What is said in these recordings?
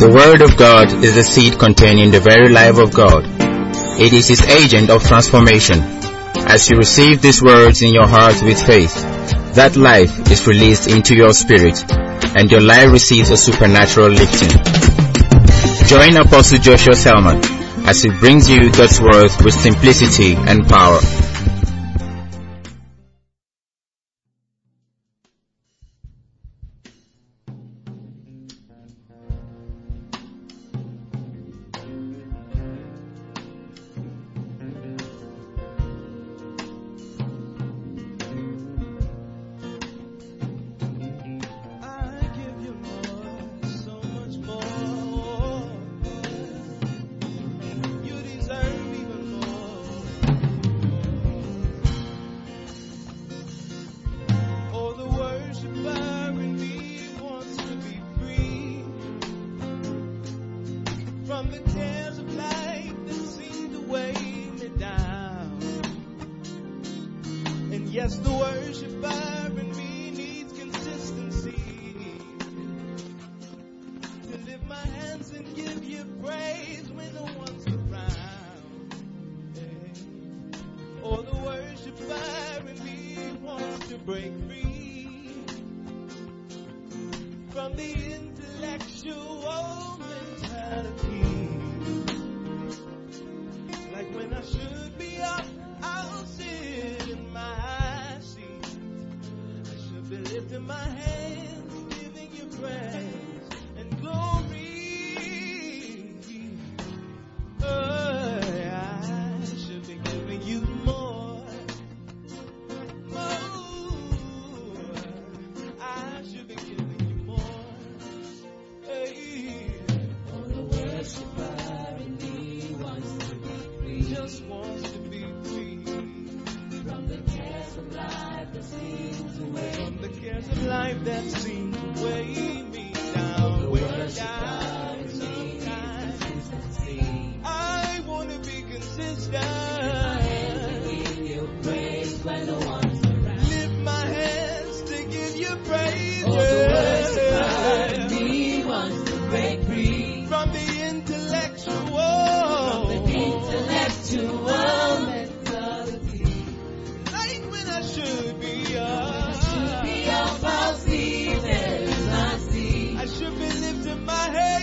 The Word of God is the seed containing the very life of God. It is His agent of transformation. As you receive these words in your heart with faith, that life is released into your spirit, and your life receives a supernatural lifting. Join Apostle Joshua Selman as he brings you God's Word with simplicity and power. I should be lifting my head.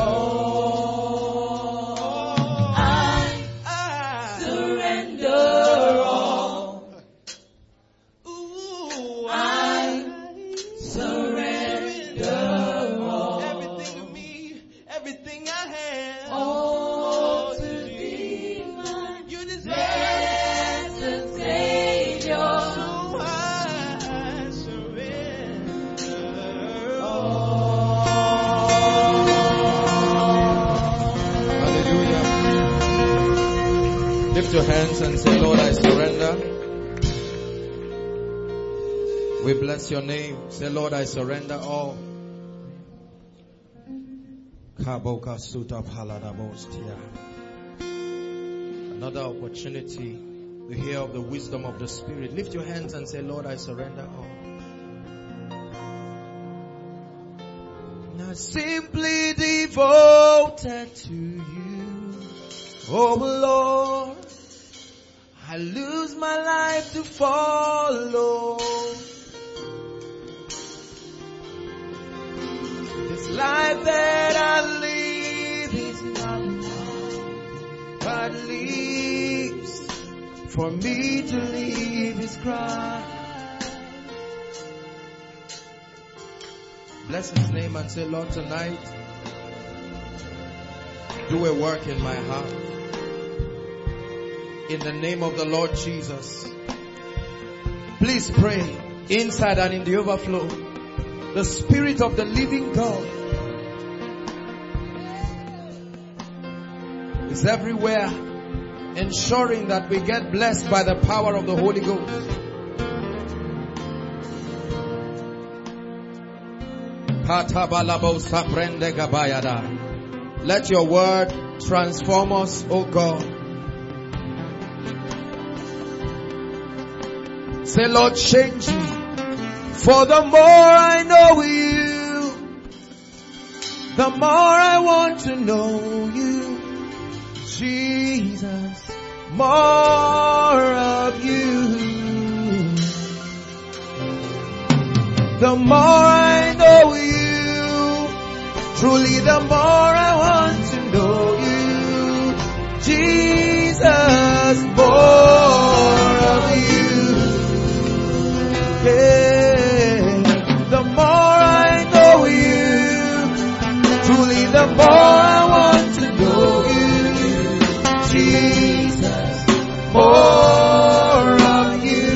Lift your hands and say, Lord, I surrender. We bless your name. Say, Lord, I surrender all. Another opportunity to hear of the wisdom of the Spirit. Lift your hands and say, Lord, I surrender all. Not simply devoted to you, oh Lord. I lose my life to follow. This life that I live is not mine, but lives for me to live is Christ. Bless his name and say, Lord, tonight, do a work in my heart. In the name of the Lord Jesus. Please pray inside and in the overflow. The Spirit of the living God is everywhere, ensuring that we get blessed by the power of the Holy Ghost. Let your word transform us, O God. Say, Lord, change me. For the more I know you, the more I want to know you. Jesus, more of you. The more I know you, truly the more I want to know you. Jesus, more of you. Yeah. The more I know you, truly the more I want to know you. Jesus, more of you.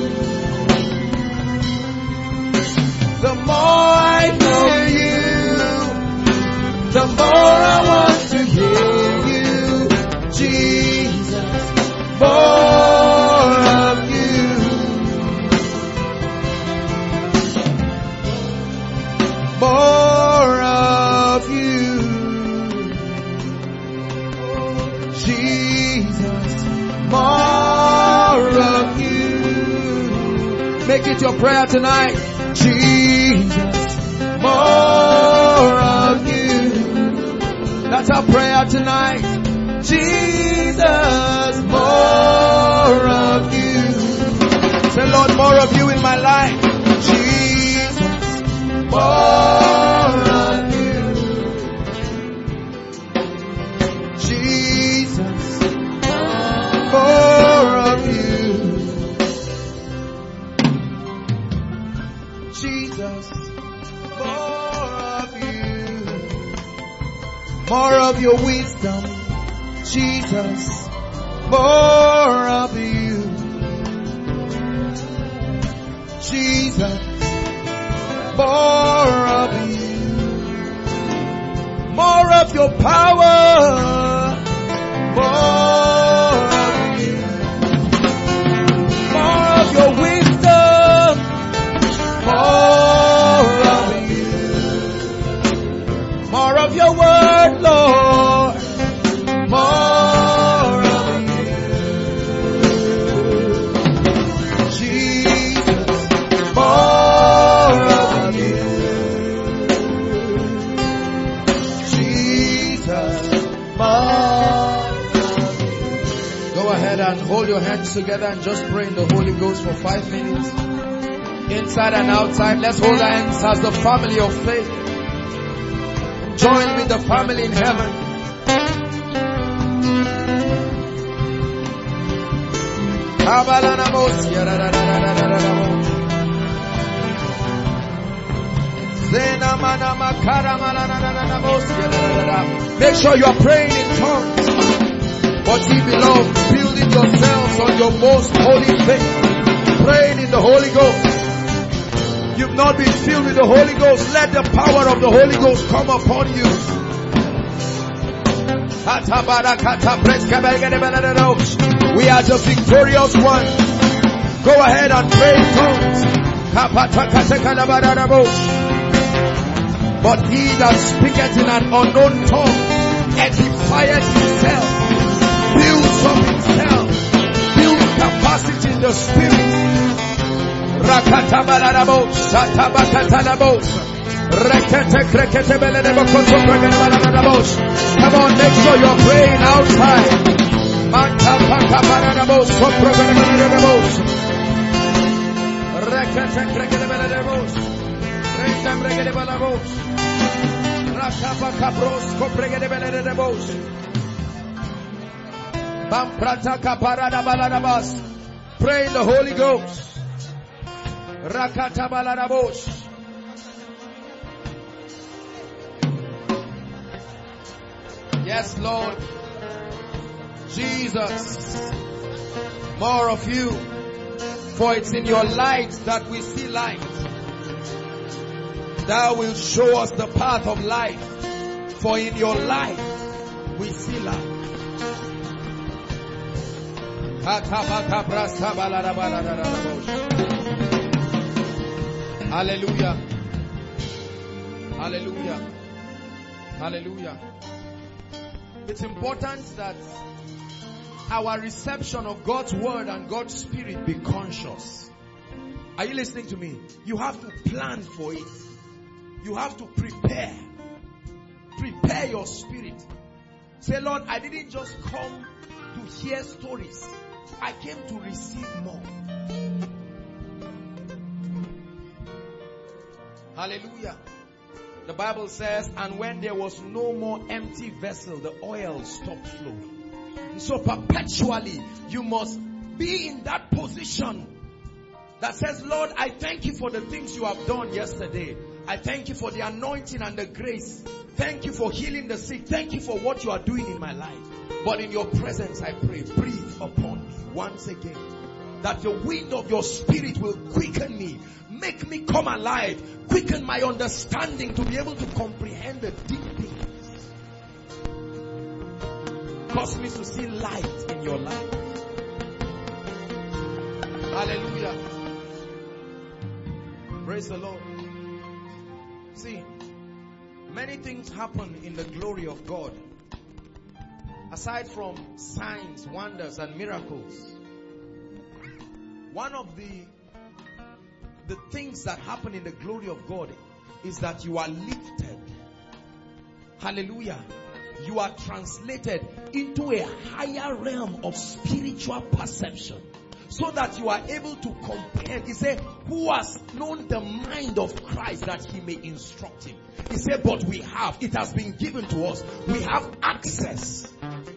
The more I know you, the more I want to hear you. Jesus, more of you. More of you. Jesus, more of you. Make it your prayer tonight. Jesus, more of you. That's our prayer tonight. Jesus, more of you. Say, Lord, more of you in my life. Jesus, more of you. Jesus, more of you. Jesus, more of you. More of your wisdom. Jesus, more of you. Jesus, more of you. More of your power. More of you. More of your wisdom. More of you. More of your word, Lord. More of you. Jesus, more of you. Jesus, more of you. Go ahead and hold your hands together and just pray in the Holy Ghost for 5 minutes. Inside and outside, let's hold our hands as the family of faith. join with the family in heaven. Make sure you are praying in tongues. But ye beloved, building yourselves on your most holy faith, praying in the Holy Ghost. You've not been filled with the Holy Ghost. Let the power of the Holy Ghost come upon you. We are the victorious ones. Go ahead and pray in tongues. But he that speaketh in an unknown tongue edifieth himself, builds up himself, builds capacity in the spirit. Come on, make sure you're praying outside. Pray in the Holy Ghost. Yes, Lord Jesus, more of you, for it's in your light that we see light. Thou wilt show us the path of life, for in your light we see light. Hallelujah. Hallelujah. Hallelujah. It's important that our reception of God's word and God's spirit be conscious. Are you listening to me? You have to plan for it. You have to prepare. Prepare your spirit. Say, Lord, I didn't just come to hear stories. I came to receive more. Hallelujah. The Bible says, and when there was no more empty vessel, the oil stopped flowing. And so perpetually, you must be in that position that says, Lord, I thank you for the things you have done yesterday. I thank you for the anointing and the grace. Thank you for healing the sick. Thank you for what you are doing in my life. But in your presence, I pray, breathe upon me once again. That the wind of your spirit will quicken me. Make me come alive. Quicken my understanding to be able to comprehend the deep things. Cause me to see light in your life. Hallelujah. Praise the Lord. See, many things happen in the glory of God. Aside from signs, wonders, and miracles, one of the things that happen in the glory of God is that you are lifted. Hallelujah. You are translated into a higher realm of spiritual perception, so that you are able to comprehend. He said, who has known the mind of Christ that he may instruct him? He said, but we have. It has been given to us. We have access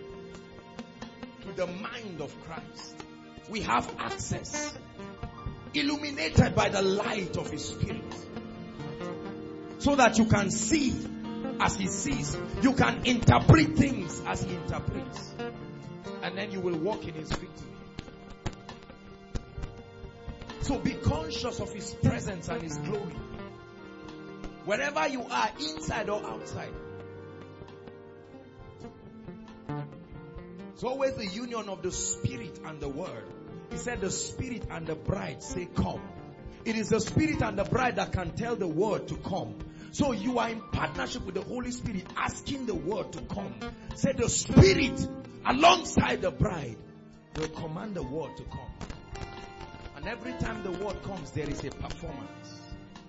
to the mind of Christ. We have access. Illuminated by the light of his spirit. So that you can see as he sees. You can interpret things as he interprets. And then you will walk in his victory. So be conscious of his presence and his glory. Wherever you are, inside or outside. It's always the union of the spirit and the word. He said the spirit and the bride say come. It is the spirit and the bride that can tell the word to come. So you are in partnership with the Holy Spirit, asking the word to come. Say the spirit alongside the bride will command the word to come. And every time the word comes, there is a performance.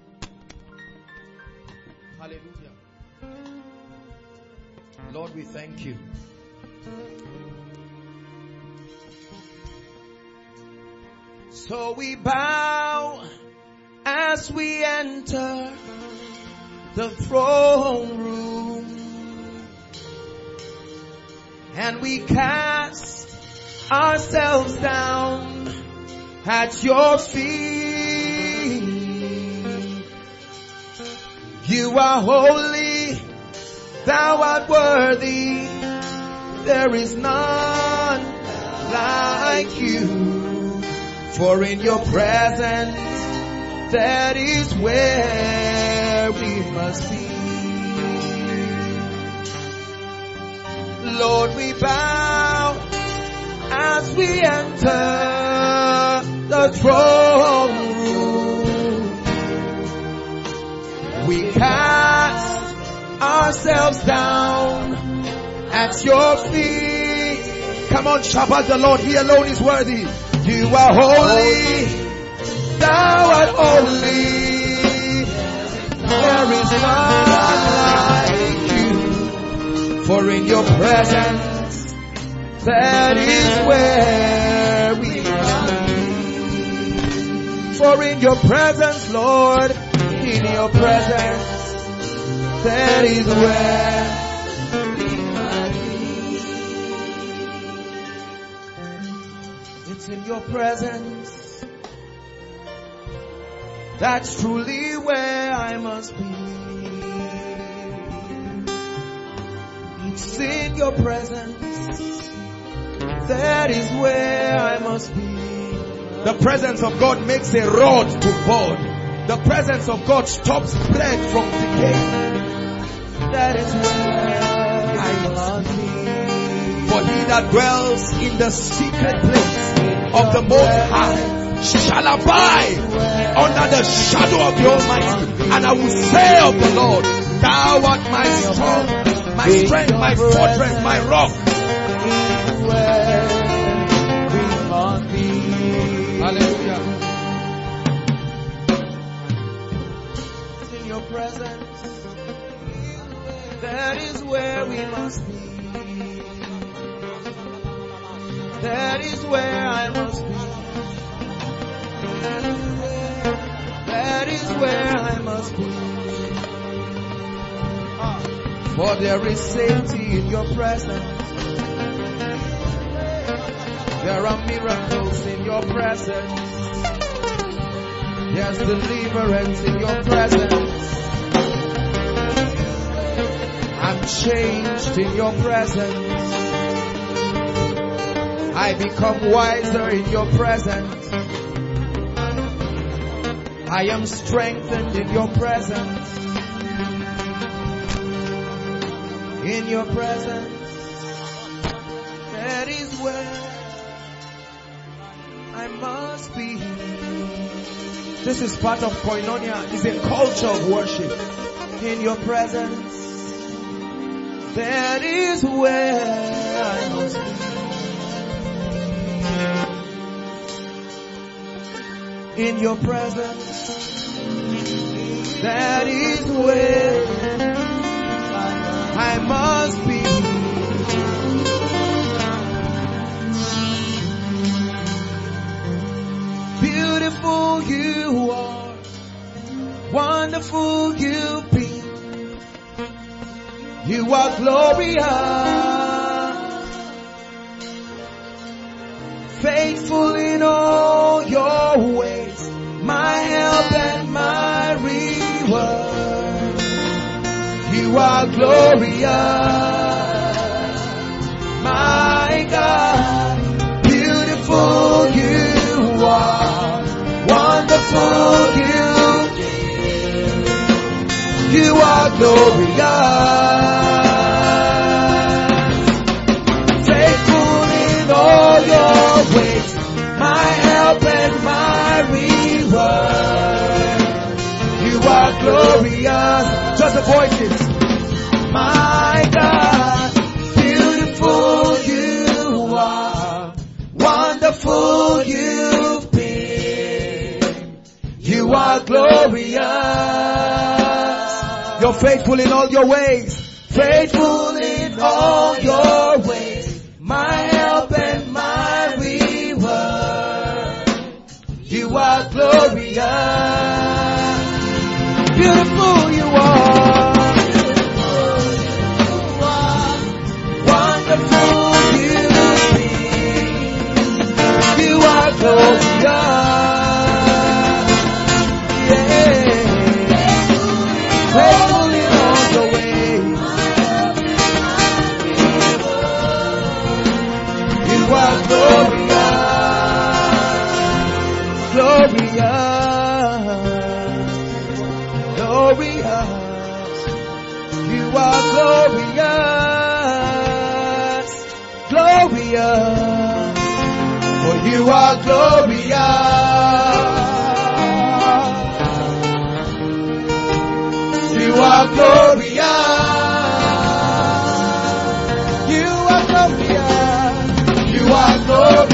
Hallelujah. Lord, we thank you. So we bow as we enter the throne room. and we cast ourselves down at your feet. You are holy, thou art worthy, there is none like you. For in your presence, that is where we must be. Lord, we bow as we enter the throne room. We cast ourselves down at your feet. Come on, Shabbat the Lord, he alone is worthy. You are holy, thou art holy, there is none like you. For in your presence, that is where we are. For in your presence, Lord, in your presence, that is where we are. It's in your presence, that's truly where I must be. It's in your presence, that is where I must be. The presence of God makes a rod to burn. The presence of God stops bread from decay. That is where I must be. For he that dwells in the secret place of the Most High shall abide under the shadow of the Almighty. And I will say of the Lord, thou art my strong, my strength, my fortress, my rock. Hallelujah. In your presence, that is where we must be. That is where I must be. That is where I must be. For there is safety in your presence. There are miracles in your presence. There's deliverance in your presence. I'm changed in your presence. I become wiser in your presence. I am strengthened in your presence. In your presence, that is where I must be. This is part of Koinonia. It's a culture of worship. In your presence, that is where I must be. In your presence, that is where I must be. Beautiful you are, wonderful you've been. You are glorious, faithful in all your ways, my help and my reward. You are glorious, my God. Beautiful you are, wonderful you are glorious, faithful in all your ways, my help and my reward. You are glorious. Just the voices. My God, beautiful you are, wonderful you've been. You are glorious. You're faithful in all your ways. Faithful in all your ways. My help and my reward. You are glorious. Beautiful you are. Wonderful. glorious. For you are glorious. You are glorious. You are glorious. You are glorious.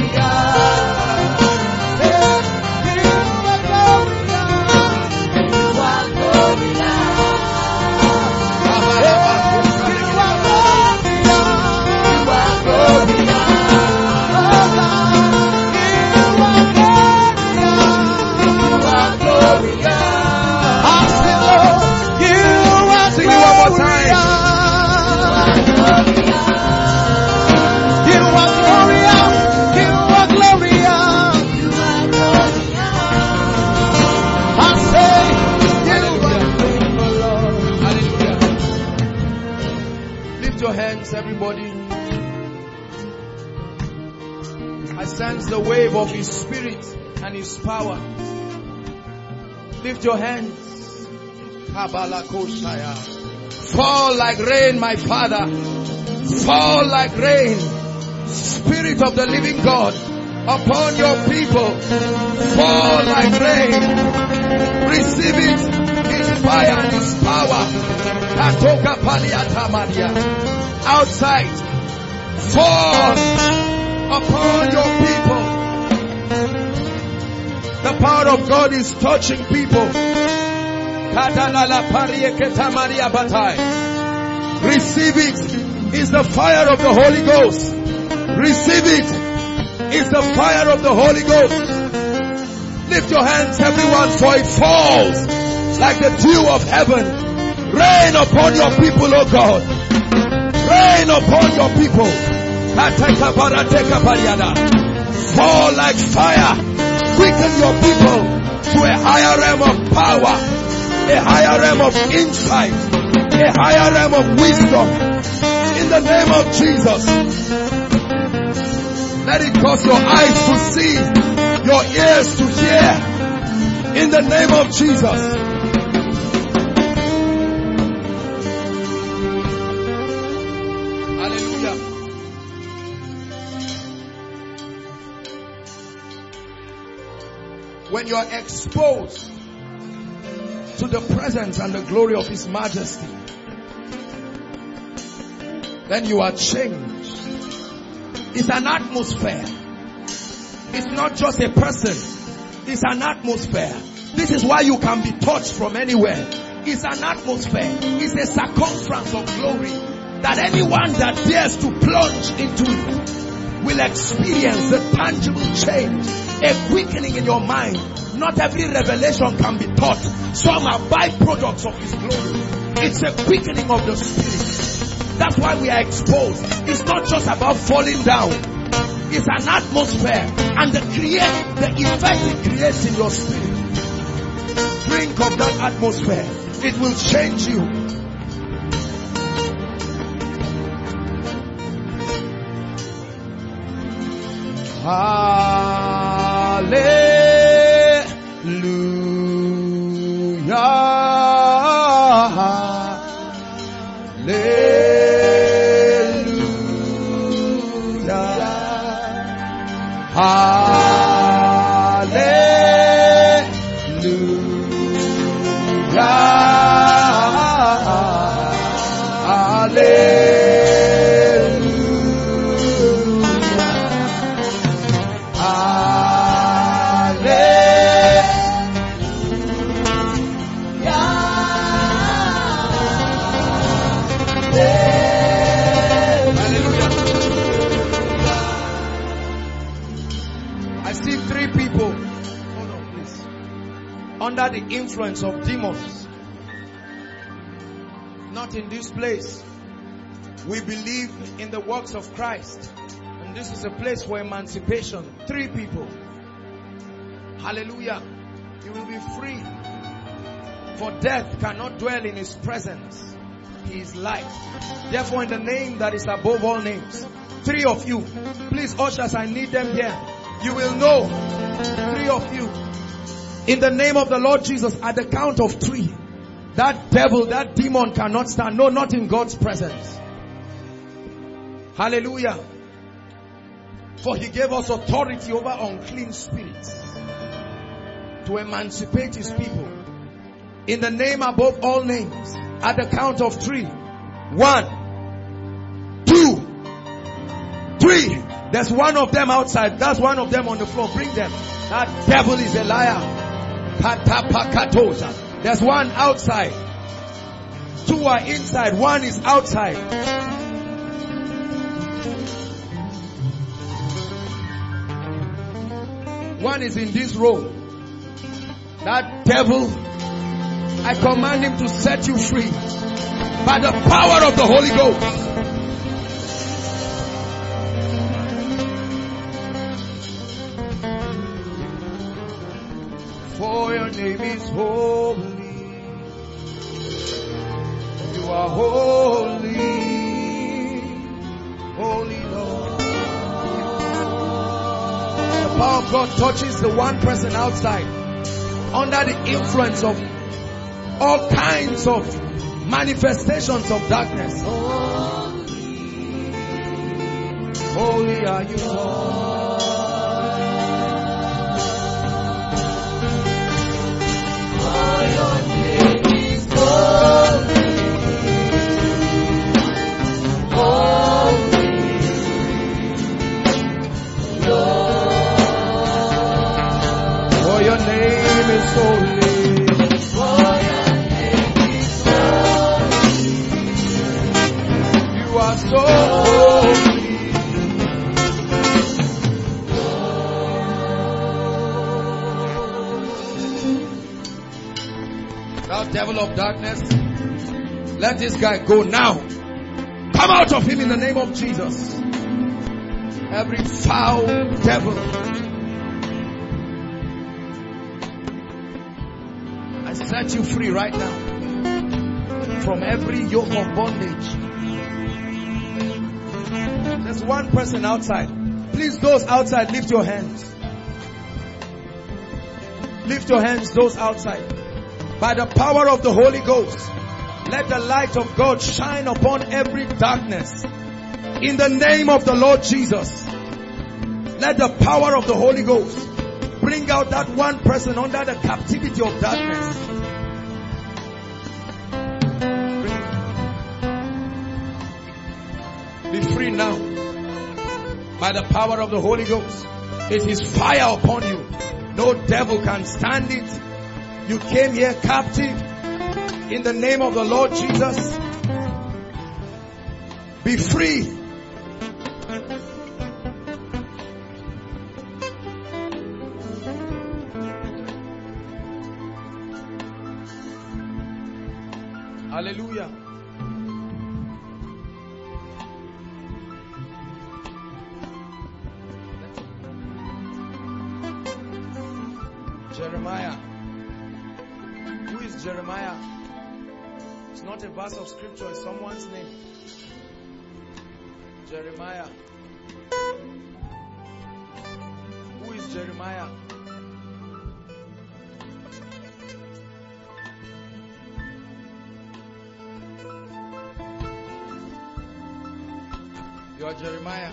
Everybody, I sense the wave of His Spirit and His power. Lift your hands. Fall like rain, my Father. Fall like rain, Spirit of the living God, upon your people. Fall like rain. Receive it, His fire and His power. Katoka paliata maria. Outside, fall upon your people. The power of God is touching people. Receive it. It's the fire of the Holy Ghost. Receive it. It's the fire of the Holy Ghost. Lift your hands, everyone, for it falls like the dew of heaven. Rain upon your people, O God. Rain upon your people. Fall like fire. Quicken your people to a higher realm of power, a higher realm of insight, a higher realm of wisdom. In the name of Jesus. Let it cause your eyes to see, your ears to hear. In the name of Jesus. When you are exposed to the presence and the glory of His majesty, then you are changed. It's an atmosphere. It's not just a person. It's an atmosphere. This is why you can be touched from anywhere. It's an atmosphere. It's a circumference of glory that anyone that dares to plunge into it will experience a tangible change, a quickening in your mind. Not every revelation can be taught. Some are byproducts of His glory. It's a quickening of the Spirit. That's why we are exposed. It's not just about falling down. It's an atmosphere and the effect it creates in your spirit. Drink of that atmosphere. It will change you. Hallelujah. Under the influence of demons. Not in this place. We believe in the works of Christ. And this is a place for emancipation. 3 people. Hallelujah. You will be free. For death cannot dwell in His presence. He is life. Therefore, in the name that is above all names, 3 of you. Please, ushers, I need them here. You will know. 3 of you. In the name of the Lord Jesus, at the count of 3, that devil, that demon cannot stand. No, not in God's presence. Hallelujah. For he gave us authority over unclean spirits to emancipate his people. In the name above all names, at the count of 3. 1, 2, 3. There's one of them outside. That's one of them on the floor. Bring them. That devil is a liar. There's one outside. 2 are inside. 1 is outside. One is in this row. That devil, I command him to set you free by the power of the Holy Ghost. For your name is holy. You are holy. Holy Lord. The power of God touches the one person outside under the influence of all kinds of manifestations of darkness. Holy are you, Lord. Devil of darkness, let this guy go now. Come out of him in the name of Jesus. Every foul devil, I set you free right now from every yoke of bondage. There's one person outside. Please, those outside, lift your hands. Lift your hands, those outside. By the power of the Holy Ghost, let the light of God shine upon every darkness. In the name of the Lord Jesus, let the power of the Holy Ghost bring out that one person under the captivity of darkness. Be free now. By the power of the Holy Ghost, it is fire upon you. No devil can stand it. You came here captive. In the name of the Lord Jesus, be free. Hallelujah. Jeremiah. Who is Jeremiah? It's not a verse of scripture, it's someone's name. Jeremiah. Who is Jeremiah? You are Jeremiah.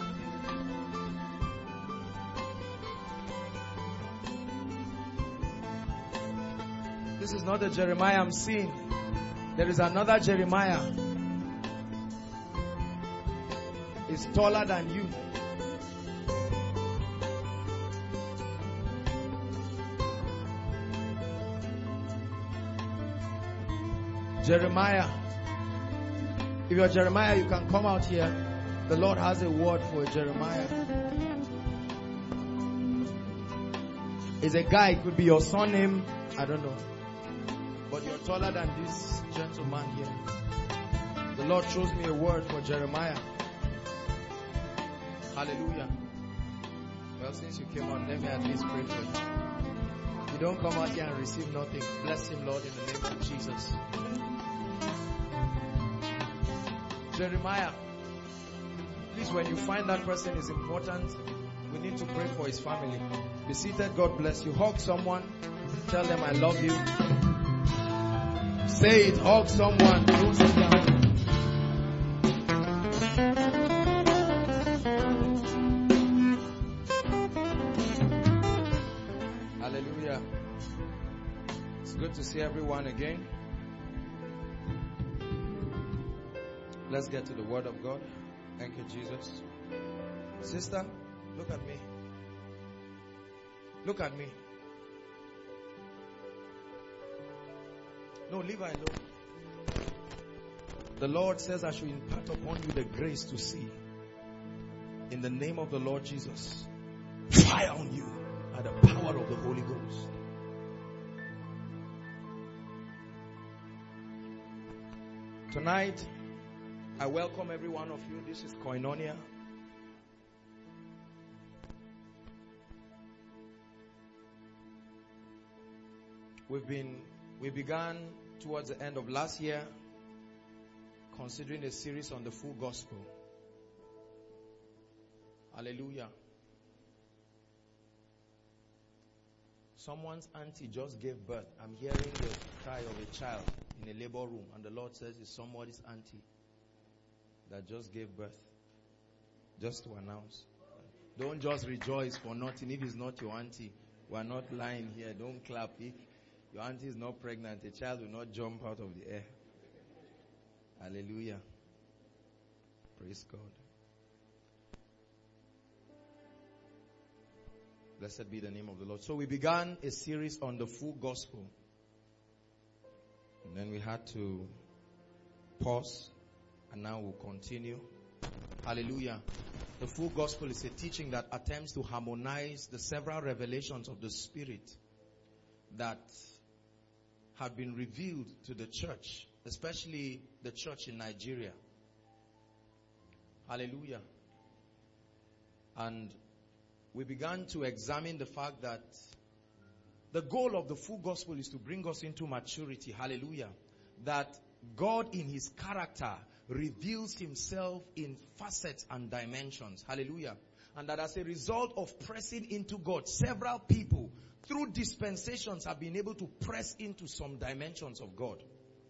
This is not the Jeremiah I'm seeing. There is another Jeremiah. He's taller than you. Jeremiah. If you're Jeremiah, you can come out here. The Lord has a word for Jeremiah. It's a guy, it could be your surname, I don't know. But you're taller than this gentleman here. The Lord shows me a word for Jeremiah. Hallelujah. Well, since you came on, let me at least pray for you. You don't come out here and receive nothing. Bless him, Lord, in the name of Jesus. Jeremiah. Please, when you find that person is important, we need to pray for his family. Be seated. God bless you. Hug someone. Tell them I love you. Say it. Hug someone. Don't sit down. good to see everyone again. Let's get to the Word of God. Thank you, Jesus. Sister, look at me. Look at me. No, leave her alone. The Lord says I should impart upon you the grace to see. In the name of the Lord Jesus. Fire on you by the power of the Holy Ghost. Tonight, I welcome every one of you. This is Koinonia. We began towards the end of last year considering a series on the full gospel. Hallelujah. Someone's auntie just gave birth. I'm hearing the cry of a child in a labor room, and the Lord says it's somebody's auntie that just gave birth. Just to announce. Don't just rejoice for nothing. If it's not your auntie, we are not lying here. Don't clap. If your auntie is not pregnant, a child will not jump out of the air. Hallelujah. Praise God. Blessed be the name of the Lord. So we began a series on the full gospel. And then we had to pause. And now we'll continue. Hallelujah. The full gospel is a teaching that attempts to harmonize the several revelations of the Spirit that have been revealed to the church, especially the church in Nigeria. Hallelujah. And we began to examine the fact that the goal of the full gospel is to bring us into maturity. Hallelujah. That God in His character reveals Himself in facets and dimensions. Hallelujah. And that as a result of pressing into God, several people through dispensations have been able to press into some dimensions of God.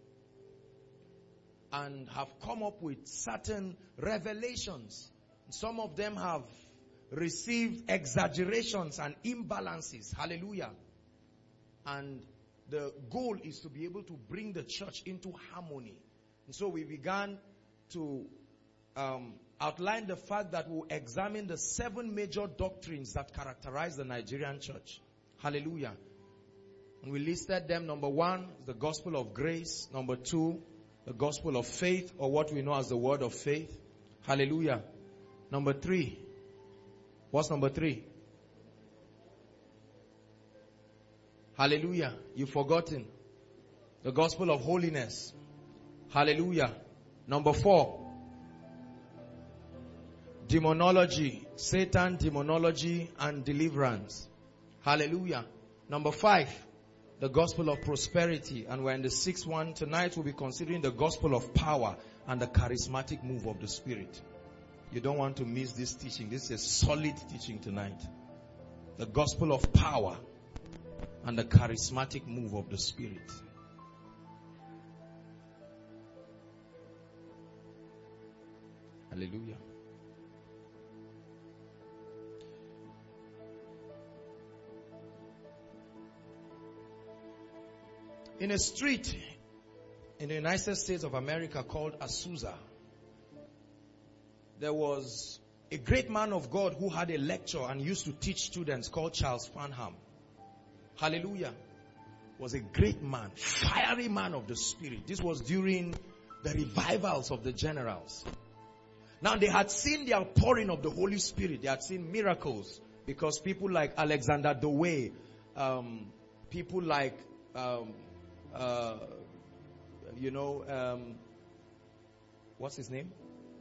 And have come up with certain revelations. Some of them have received exaggerations and imbalances. Hallelujah. And the goal is to be able to bring the church into harmony. And so we began to outline the fact that we'll examine the 7 major doctrines that characterize the Nigerian church. Hallelujah. And we listed them. Number 1, the gospel of grace. Number 2, the gospel of faith, or what we know as the word of faith. Hallelujah. Number 3. What's number 3? Hallelujah. You've forgotten. The gospel of holiness. Hallelujah. Number 4. Demonology. Satan, demonology, and deliverance. Hallelujah. Number 5. The gospel of prosperity. And we're in the 6th one. Tonight we'll be considering the gospel of power and the charismatic move of the Spirit. You don't want to miss this teaching. This is a solid teaching tonight. The gospel of power and the charismatic move of the Spirit. Hallelujah. In a street in the United States of America called Azusa, there was a great man of God who had a lecture and used to teach students called Charles Farnham. Hallelujah. Was a great man, fiery man of the Spirit. This was during the revivals of the generals. Now they had seen the outpouring of the Holy Spirit. They had seen miracles because people like Alexander Dowie, people like, what's his name?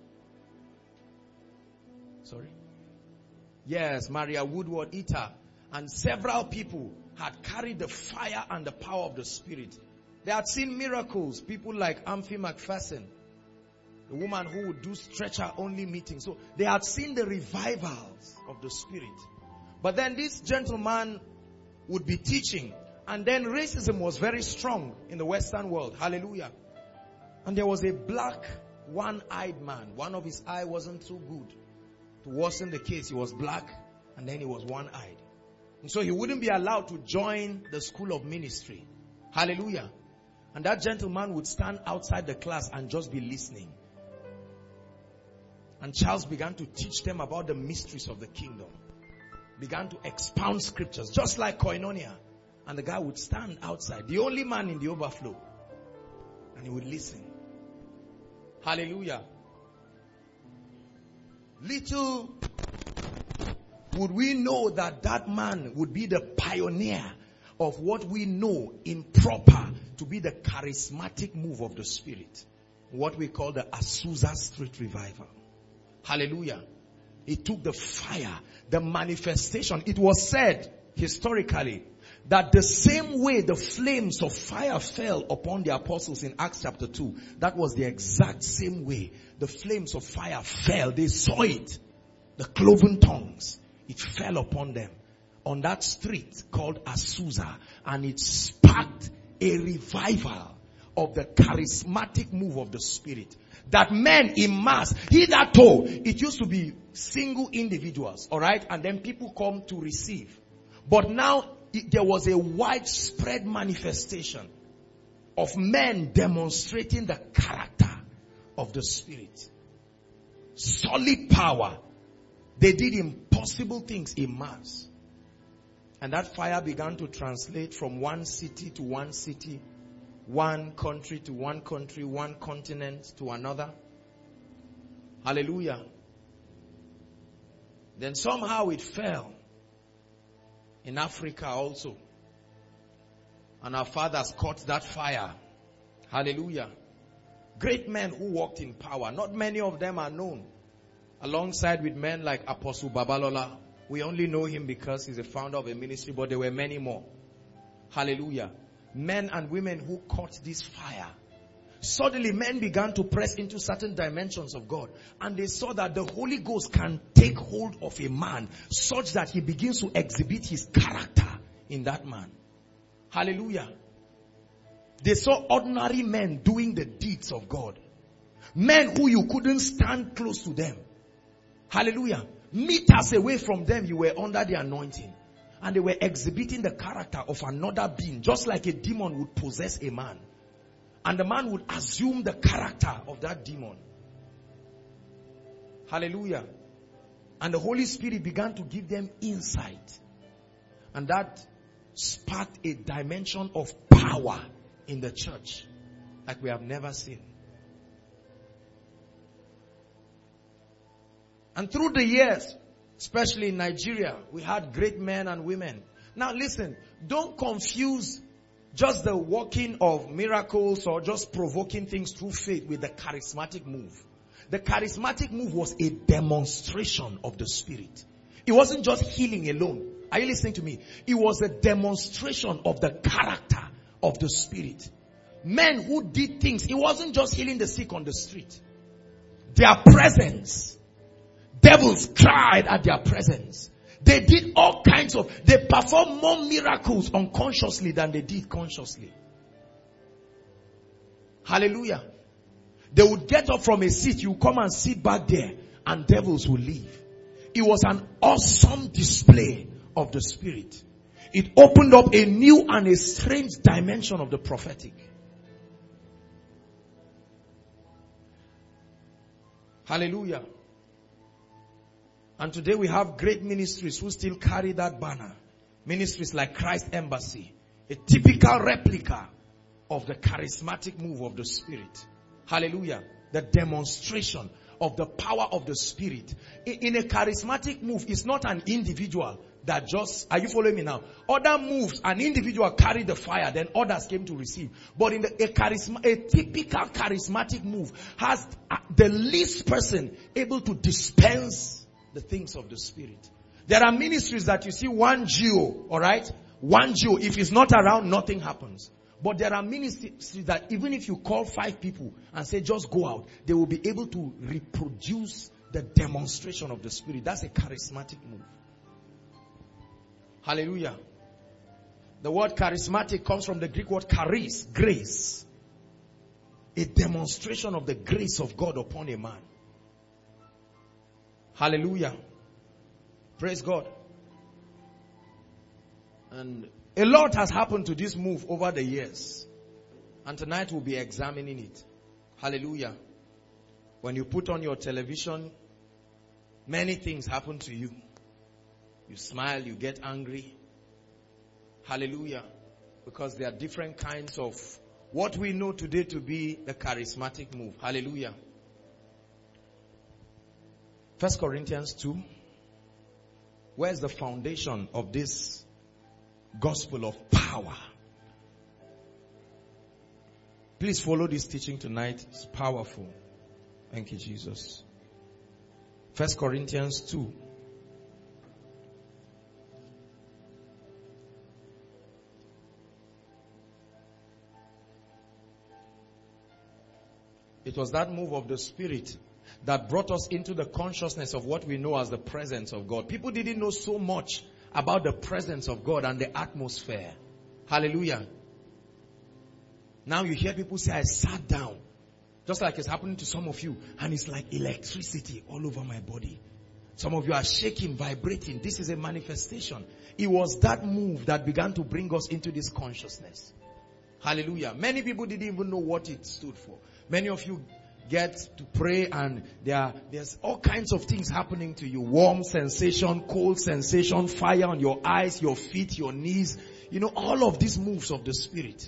Sorry? Yes, Maria Woodward Eater and several people had carried the fire and the power of the Spirit. They had seen miracles. People like Amphi McPherson, the woman who would do stretcher-only meetings. So they had seen the revivals of the Spirit. But then this gentleman would be teaching. And then racism was very strong in the Western world. Hallelujah. And there was a black, one-eyed man. One of his eye wasn't too good. To worsen the case, he was black and then he was one-eyed. And so he wouldn't be allowed to join the school of ministry. Hallelujah. And that gentleman would stand outside the class and just be listening. And Charles began to teach them about the mysteries of the kingdom. Began to expound scriptures, just like Koinonia. And the guy would stand outside, the only man in the overflow. And he would listen. Hallelujah. Little would we know that that man would be the pioneer of what we know in proper to be the charismatic move of the Spirit. What we call the Azusa Street Revival. Hallelujah. It took the fire, the manifestation. It was said historically that the same way the flames of fire fell upon the apostles in Acts chapter 2, that was the exact same way the flames of fire fell. They saw it. The cloven tongues. It fell upon them on that street called Azusa, and it sparked a revival of the charismatic move of the Spirit. That men in mass, hitherto, it used to be single individuals, alright, and then people come to receive. But now, there was a widespread manifestation of men demonstrating the character of the Spirit. Solid power. They did impossible things in mass. And that fire began to translate from one city to one city, one country to one country, one continent to another. Hallelujah. Then somehow it fell in Africa also. And our fathers caught that fire. Hallelujah. Great men who walked in power. Not many of them are known. Alongside with men like Apostle Babalola. We only know him because he's a founder of a ministry, but there were many more. Hallelujah. Men and women who caught this fire. Suddenly men began to press into certain dimensions of God. And they saw that the Holy Ghost can take hold of a man such that he begins to exhibit his character in that man. Hallelujah. They saw ordinary men doing the deeds of God. Men who you couldn't stand close to them. Hallelujah. Meters away from them, you were under the anointing. And they were exhibiting the character of another being, just like a demon would possess a man. And the man would assume the character of that demon. Hallelujah. And the Holy Spirit began to give them insight. And that sparked a dimension of power in the church like we have never seen. And through the years, especially in Nigeria, we had great men and women. Now listen, don't confuse just the working of miracles or just provoking things through faith with the charismatic move. The charismatic move was a demonstration of the Spirit. It wasn't just healing alone. Are you listening to me? It was a demonstration of the character of the Spirit. Men who did things. It wasn't just healing the sick on the street. Their presence. Devils cried at their presence. They did all kinds of, they performed more miracles unconsciously than they did consciously. Hallelujah. They would get up from a seat, you come and sit back there, and devils will leave. It was an awesome display of the Spirit. It opened up a new and a strange dimension of the prophetic. Hallelujah. And today we have great ministries who still carry that banner. Ministries like Christ Embassy. A typical replica of the charismatic move of the Spirit. Hallelujah. The demonstration of the power of the Spirit. In a charismatic move, it's not an individual that just, are you following me now? Other moves, an individual carried the fire, then others came to receive. But in a typical charismatic move has the least person able to dispense the things of the Spirit. There are ministries that you see one geo, alright? One geo. If it's not around, nothing happens. But there are ministries that even if you call 5 people and say just go out, they will be able to reproduce the demonstration of the Spirit. That's a charismatic move. Hallelujah. The word charismatic comes from the Greek word charis, grace. A demonstration of the grace of God upon a man. Hallelujah. Praise God. And A lot has happened to this move over the years. And tonight we'll be examining it. Hallelujah. When you put on your television, many things happen to you. You smile, you get angry. Hallelujah. Because there are different kinds of what we know today to be the charismatic move. Hallelujah. 1 Corinthians 2. Where's the foundation of this gospel of power? Please follow this teaching tonight. It's powerful. Thank you, Jesus. 1 Corinthians 2. It was that move of the Spirit that brought us into the consciousness of what we know as the presence of God. People didn't know so much about the presence of God and the atmosphere. Hallelujah. Now you hear people say, I sat down. Just like it's happening to some of you. And it's like electricity all over my body. Some of you are shaking, vibrating. This is a manifestation. It was that move that began to bring us into this consciousness. Hallelujah. Many people didn't even know what it stood for. Many of you get to pray and there's all kinds of things happening to you. Warm sensation, cold sensation, fire on your eyes, your feet, your knees. You know, all of these moves of the Spirit.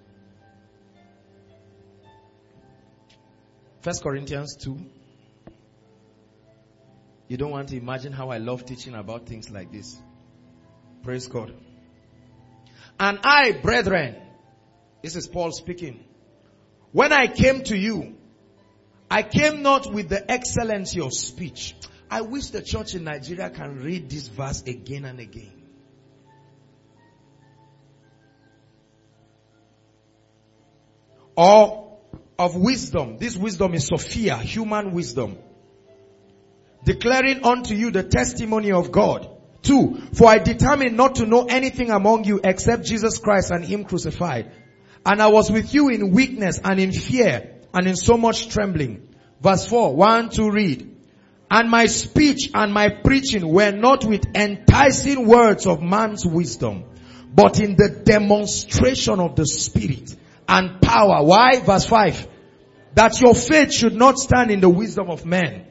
1 Corinthians 2. You don't want to imagine how I love teaching about things like this. Praise God. And I, brethren, this is Paul speaking. When I came to you, I came not with the excellency of speech. I wish the church in Nigeria can read this verse again and again. Or of wisdom. This wisdom is Sophia, human wisdom. Declaring unto you the testimony of God. 2. For I determined not to know anything among you except Jesus Christ and Him crucified. And I was with you in weakness and in fear and in so much trembling. Verse 4. 1, 2, read. And my speech and my preaching were not with enticing words of man's wisdom, but in the demonstration of the Spirit and power. Why? Verse 5. That your faith should not stand in the wisdom of men.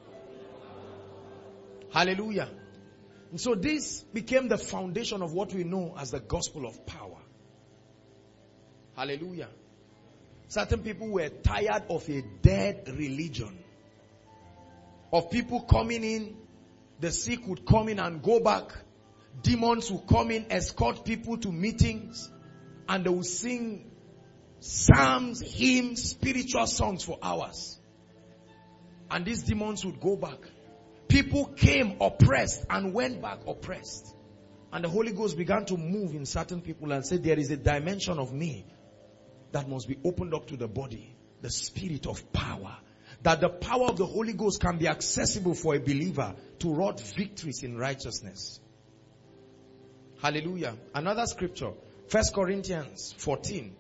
Hallelujah. And so this became the foundation of what we know as the gospel of power. Hallelujah. Certain people were tired of a dead religion. Of people coming in, the sick would come in and go back. Demons would come in, escort people to meetings, and they would sing psalms, hymns, spiritual songs for hours. And these demons would go back. People came oppressed and went back oppressed. And the Holy Ghost began to move in certain people and said, there is a dimension of me that must be opened up to the body. The spirit of power. That the power of the Holy Ghost can be accessible for a believer to wrought victories in righteousness. Hallelujah. Another scripture. 1 Corinthians 14.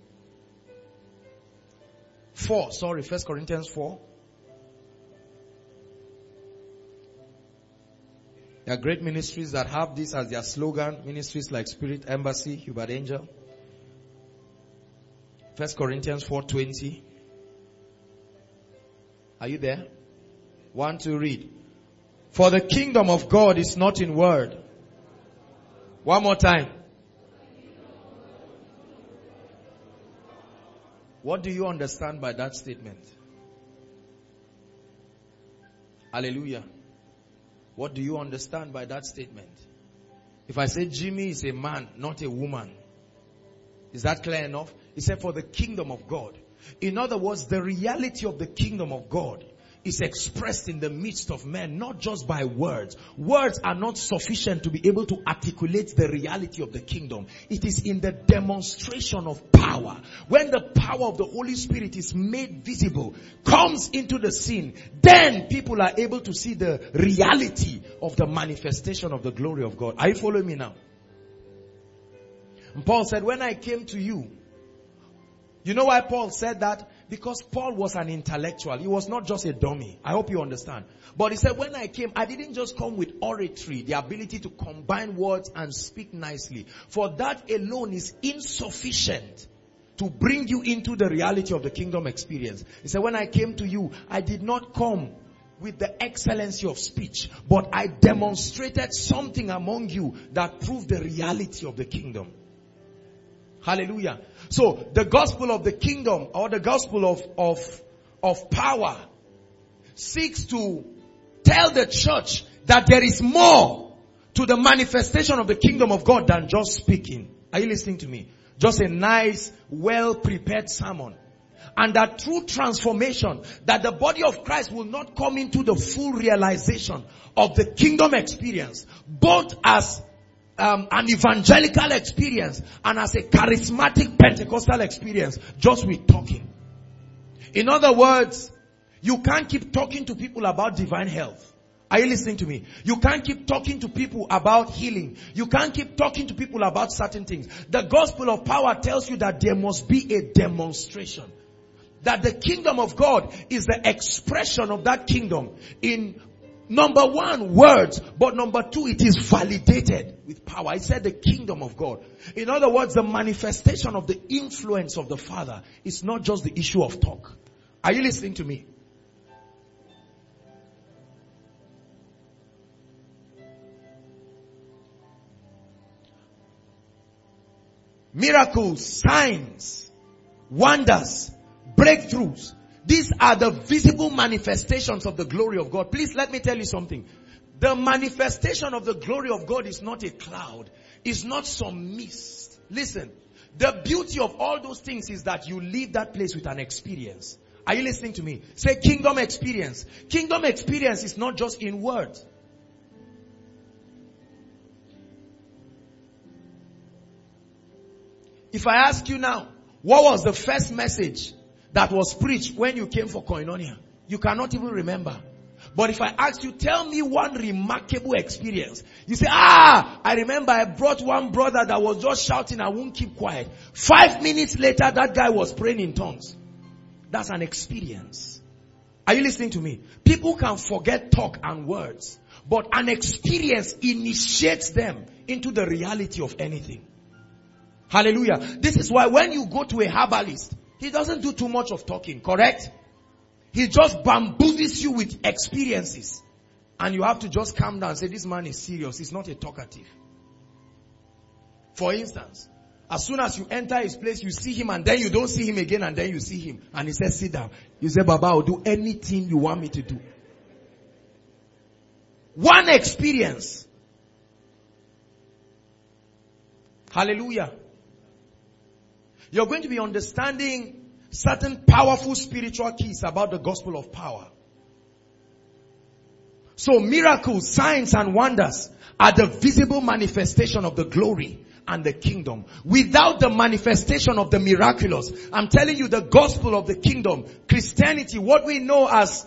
1 Corinthians 4. There are great ministries that have this as their slogan. Ministries like Spirit Embassy, Hubert Angel. 1 Corinthians 4:20. Are you there? 1, 2, read. For the kingdom of God is not in word. One more time. What do you understand by that statement? Hallelujah. What do you understand by that statement? If I say Jimmy is a man, not a woman, is that clear enough? He said, for the kingdom of God. In other words, the reality of the kingdom of God is expressed in the midst of men, not just by words. Words are not sufficient to be able to articulate the reality of the kingdom. It is in the demonstration of power. When the power of the Holy Spirit is made visible, comes into the scene, then people are able to see the reality of the manifestation of the glory of God. Are you following me now? And Paul said, when I came to you, you know why Paul said that? Because Paul was an intellectual. He was not just a dummy. I hope you understand. But he said, when I came, I didn't just come with oratory, the ability to combine words and speak nicely. For that alone is insufficient to bring you into the reality of the kingdom experience. He said, when I came to you, I did not come with the excellency of speech, but I demonstrated something among you that proved the reality of the kingdom. Hallelujah. So the gospel of the kingdom, or the gospel of power, seeks to tell the church that there is more to the manifestation of the kingdom of God than just speaking. Are you listening to me? Just a nice, well-prepared sermon. And that through transformation, that the body of Christ will not come into the full realization of the kingdom experience, both as an evangelical experience and as a charismatic Pentecostal experience, just with talking. In other words, you can't keep talking to people about divine health. Are you listening to me? You can't keep talking to people about healing. You can't keep talking to people about certain things. The gospel of power tells you that there must be a demonstration. That the kingdom of God is the expression of that kingdom in, number one, words, but number two, it is validated with power. I said the kingdom of God. In other words, the manifestation of the influence of the Father is not just the issue of talk. Are you listening to me? Miracles, signs, wonders, breakthroughs. These are the visible manifestations of the glory of God. Please let me tell you something. The manifestation of the glory of God is not a cloud. It's not some mist. Listen, the beauty of all those things is that you leave that place with an experience. Are you listening to me? Say kingdom experience. Kingdom experience is not just in words. If I ask you now, what was the first message that was preached when you came for Koinonia? You cannot even remember. But if I ask you, tell me one remarkable experience. You say, I remember I brought one brother that was just shouting, I won't keep quiet. 5 minutes later, that guy was praying in tongues. That's an experience. Are you listening to me? People can forget talk and words, but an experience initiates them into the reality of anything. Hallelujah. This is why when you go to a herbalist, he doesn't do too much of talking, correct? He just bamboozles you with experiences. And you have to just calm down and say, this man is serious. He's not a talkative. For instance, as soon as you enter his place, you see him and then you don't see him again and then you see him. And he says, sit down. You say, Baba, I'll do anything you want me to do. One experience. Hallelujah. You're going to be understanding certain powerful spiritual keys about the gospel of power. So miracles, signs and wonders are the visible manifestation of the glory and the kingdom. Without the manifestation of the miraculous, I'm telling you, the gospel of the kingdom, Christianity, what we know as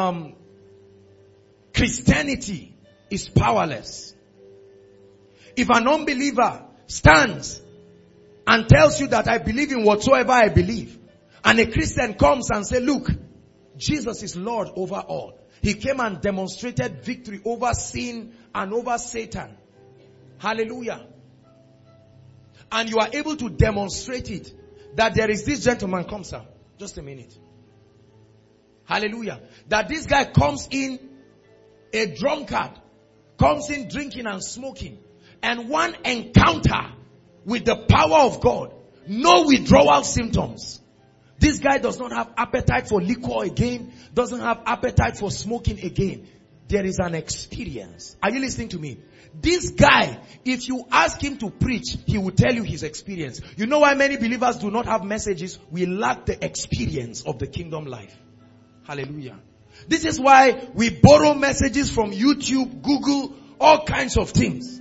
Christianity is powerless. If an unbeliever stands and tells you that I believe in whatsoever I believe, and a Christian comes and says, look, Jesus is Lord over all. He came and demonstrated victory over sin and over Satan. Hallelujah. And you are able to demonstrate it. That there is this gentleman, come sir, just a minute. Hallelujah. That this guy comes in a drunkard, comes in drinking and smoking, and one encounter with the power of God, no withdrawal symptoms. This guy does not have appetite for liquor again, doesn't have appetite for smoking again. There is an experience. Are you listening to me? This guy, if you ask him to preach, he will tell you his experience. You know why many believers do not have messages? We lack the experience of the kingdom life. Hallelujah. This is why we borrow messages from YouTube, Google, all kinds of things.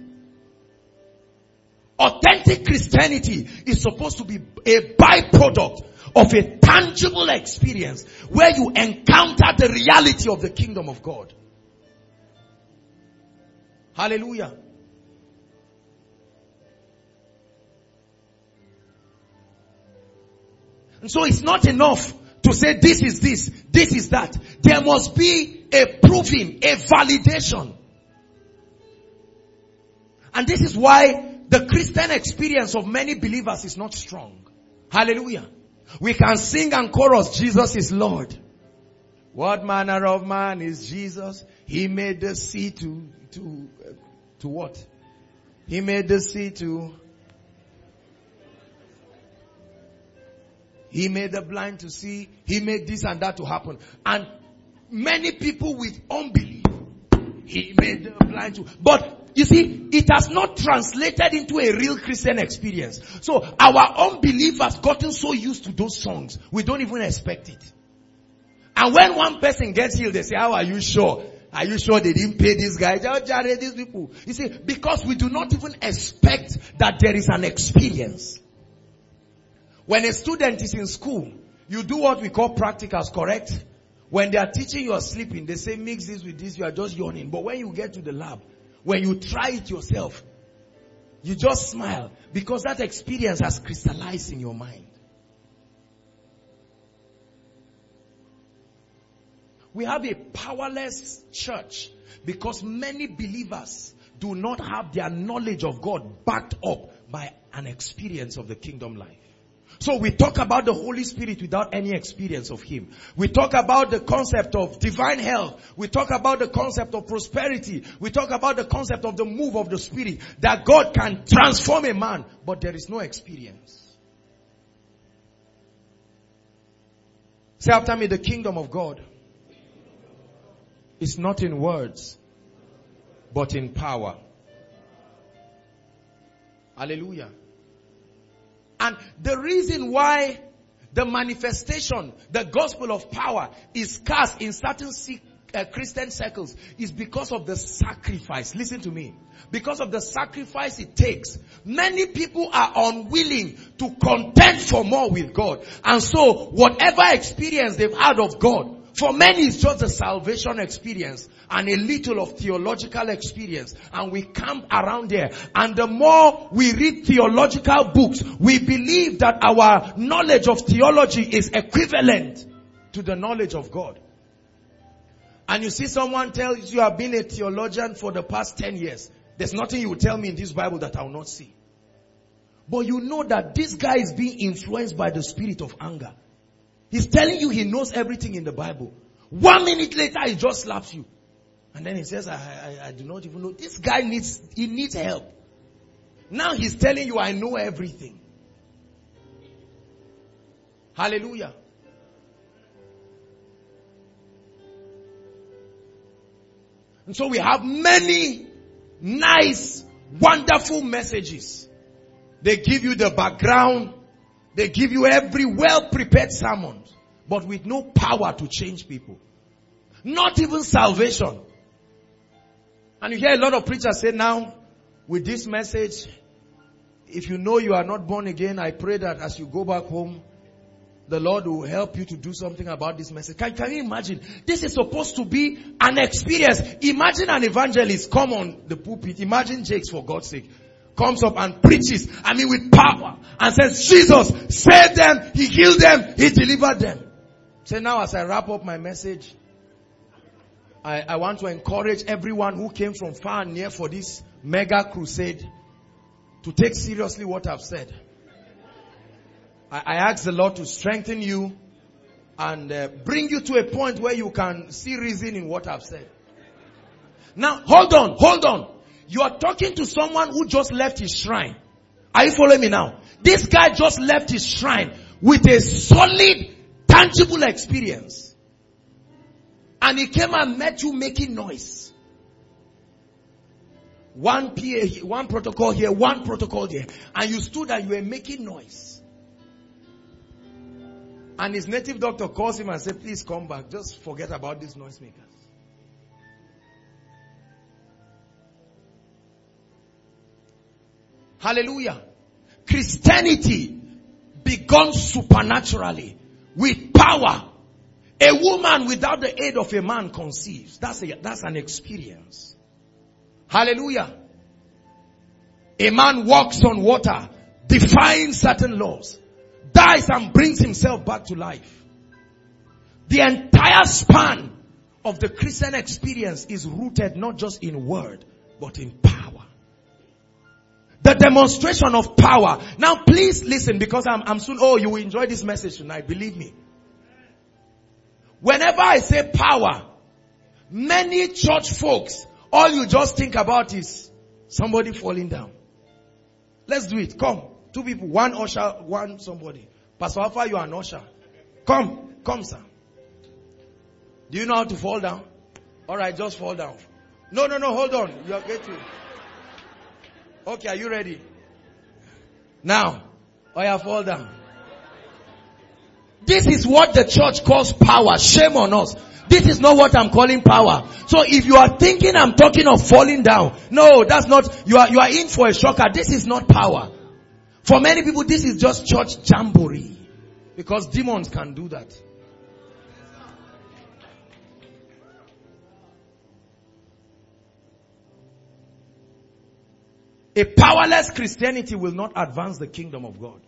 Authentic Christianity is supposed to be a byproduct of a tangible experience where you encounter the reality of the kingdom of God. Hallelujah. And so it's not enough to say this is this, this is that. There must be a proving, a validation. And this is why the Christian experience of many believers is not strong. Hallelujah. We can sing and chorus, Jesus is Lord. What manner of man is Jesus? He made the sea to what? He made the sea to... He made the blind to see. He made this and that to happen. And many people with unbelief, he made the blind to... But you see, it has not translated into a real Christian experience. So our unbelief has gotten so used to those songs, we don't even expect it. And when one person gets healed, they say, how are you sure? Are you sure they didn't pay this guy? These people. You see, because we do not even expect that there is an experience. When a student is in school, you do what we call practicals, correct? When they are teaching you are sleeping, they say mix this with this, you are just yawning. But when you get to the lab, when you try it yourself, you just smile because that experience has crystallized in your mind. We have a powerless church because many believers do not have their knowledge of God backed up by an experience of the kingdom life. So we talk about the Holy Spirit without any experience of Him. We talk about the concept of divine health. We talk about the concept of prosperity. We talk about the concept of the move of the Spirit. That God can transform a man, but there is no experience. Say after me, the kingdom of God is not in words, but in power. Hallelujah. And the reason why the manifestation, the gospel of power is scarce in certain Christian circles is because of the sacrifice. Listen to me. Because of the sacrifice it takes. Many people are unwilling to contend for more with God. And so whatever experience they've had of God, for many it's just a salvation experience and a little of theological experience. And we camp around there. And the more we read theological books, we believe that our knowledge of theology is equivalent to the knowledge of God. And you see someone tells you I've been a theologian for the past 10 years. There's nothing you will tell me in this Bible that I will not see. But you know that this guy is being influenced by the spirit of anger. He's telling you he knows everything in the Bible. 1 minute later, he just slaps you. And then he says, I do not even know. This guy needs help. Now he's telling you, I know everything. Hallelujah. And so we have many nice, wonderful messages. They give you the background. They give you every well-prepared sermon, but with no power to change people. Not even salvation. And you hear a lot of preachers say now, with this message, if you know you are not born again, I pray that as you go back home, the Lord will help you to do something about this message. Can you imagine? This is supposed to be an experience. Imagine an evangelist come on the pulpit. Imagine Jakes, for God's sake. Comes up and preaches, with power, and says, Jesus saved them, He healed them, He delivered them. So now as I wrap up my message, I want to encourage everyone who came from far and near for this mega crusade to take seriously what I've said. I ask the Lord to strengthen you and bring you to a point where you can see reason in what I've said. Now, hold on. You are talking to someone who just left his shrine. Are you following me now? This guy just left his shrine with a solid, tangible experience. And he came and met you making noise. One PA, one protocol here, one protocol there. And you stood and you were making noise. And his native doctor calls him and said, please come back. Just forget about these noisemakers. Hallelujah. Christianity begun supernaturally with power. A woman without the aid of a man conceives. That's an experience. Hallelujah. A man walks on water, defying certain laws, dies and brings himself back to life. The entire span of the Christian experience is rooted not just in word, but in power. The demonstration of power. Now please listen, because I'm soon, you will enjoy this message tonight, believe me. Whenever I say power, many church folks, all you just think about is somebody falling down. Let's do it. Come. 2 people. 1 usher, 1 somebody. Pastor Alpha, you are an usher. Come, sir. Do you know how to fall down? Alright, just fall down. No, hold on. You are going to. Okay, are you ready? Now, fall down. This is what the church calls power. Shame on us. This is not what I'm calling power. So if you are thinking I'm talking of falling down, no, that's not, you are in for a shocker. This is not power. For many people, this is just church jamboree. Because demons can do that. A powerless Christianity will not advance the kingdom of God.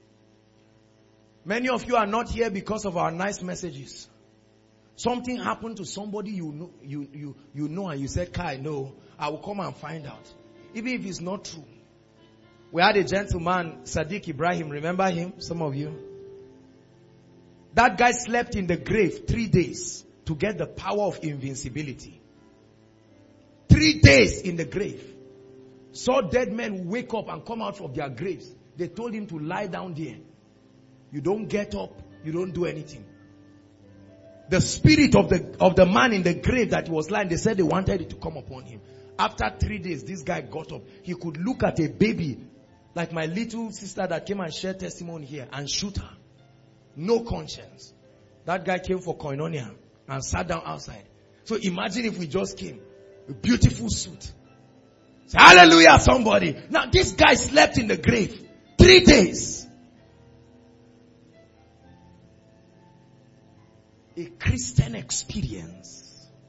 Many of you are not here because of our nice messages. Something happened to somebody you know and you said, Kai, no, I will come and find out. Even if it's not true. We had a gentleman, Sadiq Ibrahim, remember him? Some of you. That guy slept in the grave 3 days to get the power of invincibility. 3 days in the grave. Saw dead men wake up and come out of their graves. They told him to lie down there. You don't get up, you don't do anything. The spirit of the man in the grave that he was lying, they said they wanted it to come upon him. After 3 days, this guy got up. He could look at a baby, like my little sister that came and shared testimony here, and shoot her. No conscience. That guy came for koinonia and sat down outside. So imagine if we just came. A beautiful suit. Say, hallelujah, somebody. Now this guy slept in the grave 3 days. A Christian experience.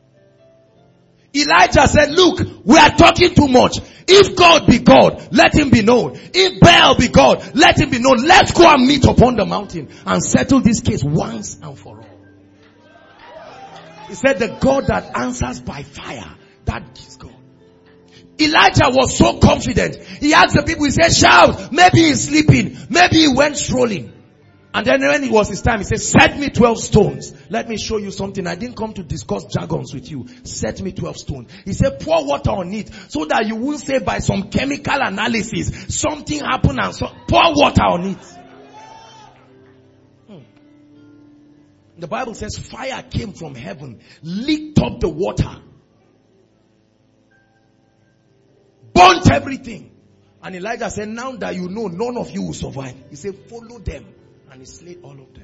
Elijah said, look, we are talking too much. If God be God, let him be known. If Baal be God, let him be known. Let's go and meet upon the mountain and settle this case once and for all. He said, the God that answers by fire, that is God. Elijah was so confident. He asked the people, he said, shout. Maybe he's sleeping. Maybe he went strolling. And then when it was his time, he said, set me 12 stones. Let me show you something. I didn't come to discuss jargons with you. Set me 12 stones. He said, pour water on it so that you will say by some chemical analysis, something happened and pour water on it. The Bible says fire came from heaven, licked up the water, burnt everything. And Elijah said, now that you know, none of you will survive. He said, follow them. And he slayed all of them.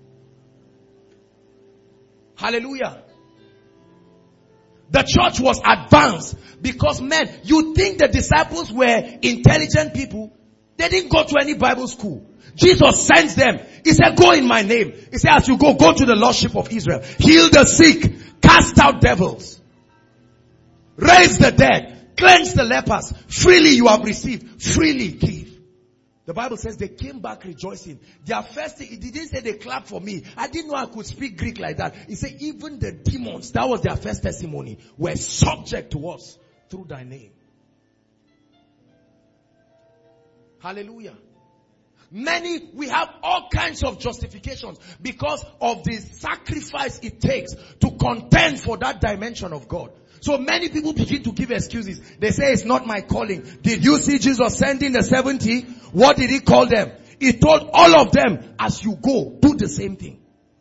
Hallelujah. The church was advanced because, men, you think the disciples were intelligent people? They didn't go to any Bible school. Jesus sends them. He said, go in my name. He said, as you go to the Lordship of Israel. Heal the sick. Cast out devils. Raise the dead. Cleanse the lepers. Freely you have received. Freely give. The Bible says they came back rejoicing. Their first thing, it didn't say they clapped for me. I didn't know I could speak Greek like that. It said even the demons, that was their first testimony, were subject to us through thy name. Hallelujah. We have all kinds of justifications because of the sacrifice it takes to contend for that dimension of God. So many people begin to give excuses. They say it's not my calling. Did you see Jesus sending the 70? What did he call them? He told all of them, as you go, do the same thing.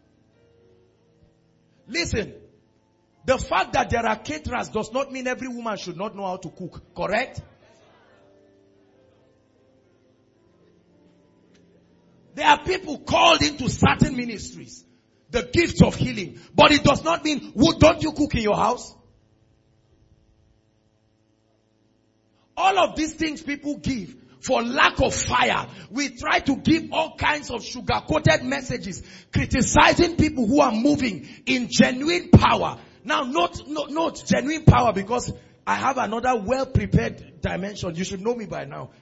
Listen, the fact that there are caterers does not mean every woman should not know how to cook. Correct? There are people called into certain ministries. The gifts of healing. But it does not mean, don't you cook in your house? All of these things people give for lack of fire. We try to give all kinds of sugar-coated messages, criticizing people who are moving in genuine power. Now, not genuine power, because I have another well-prepared dimension. You should know me by now.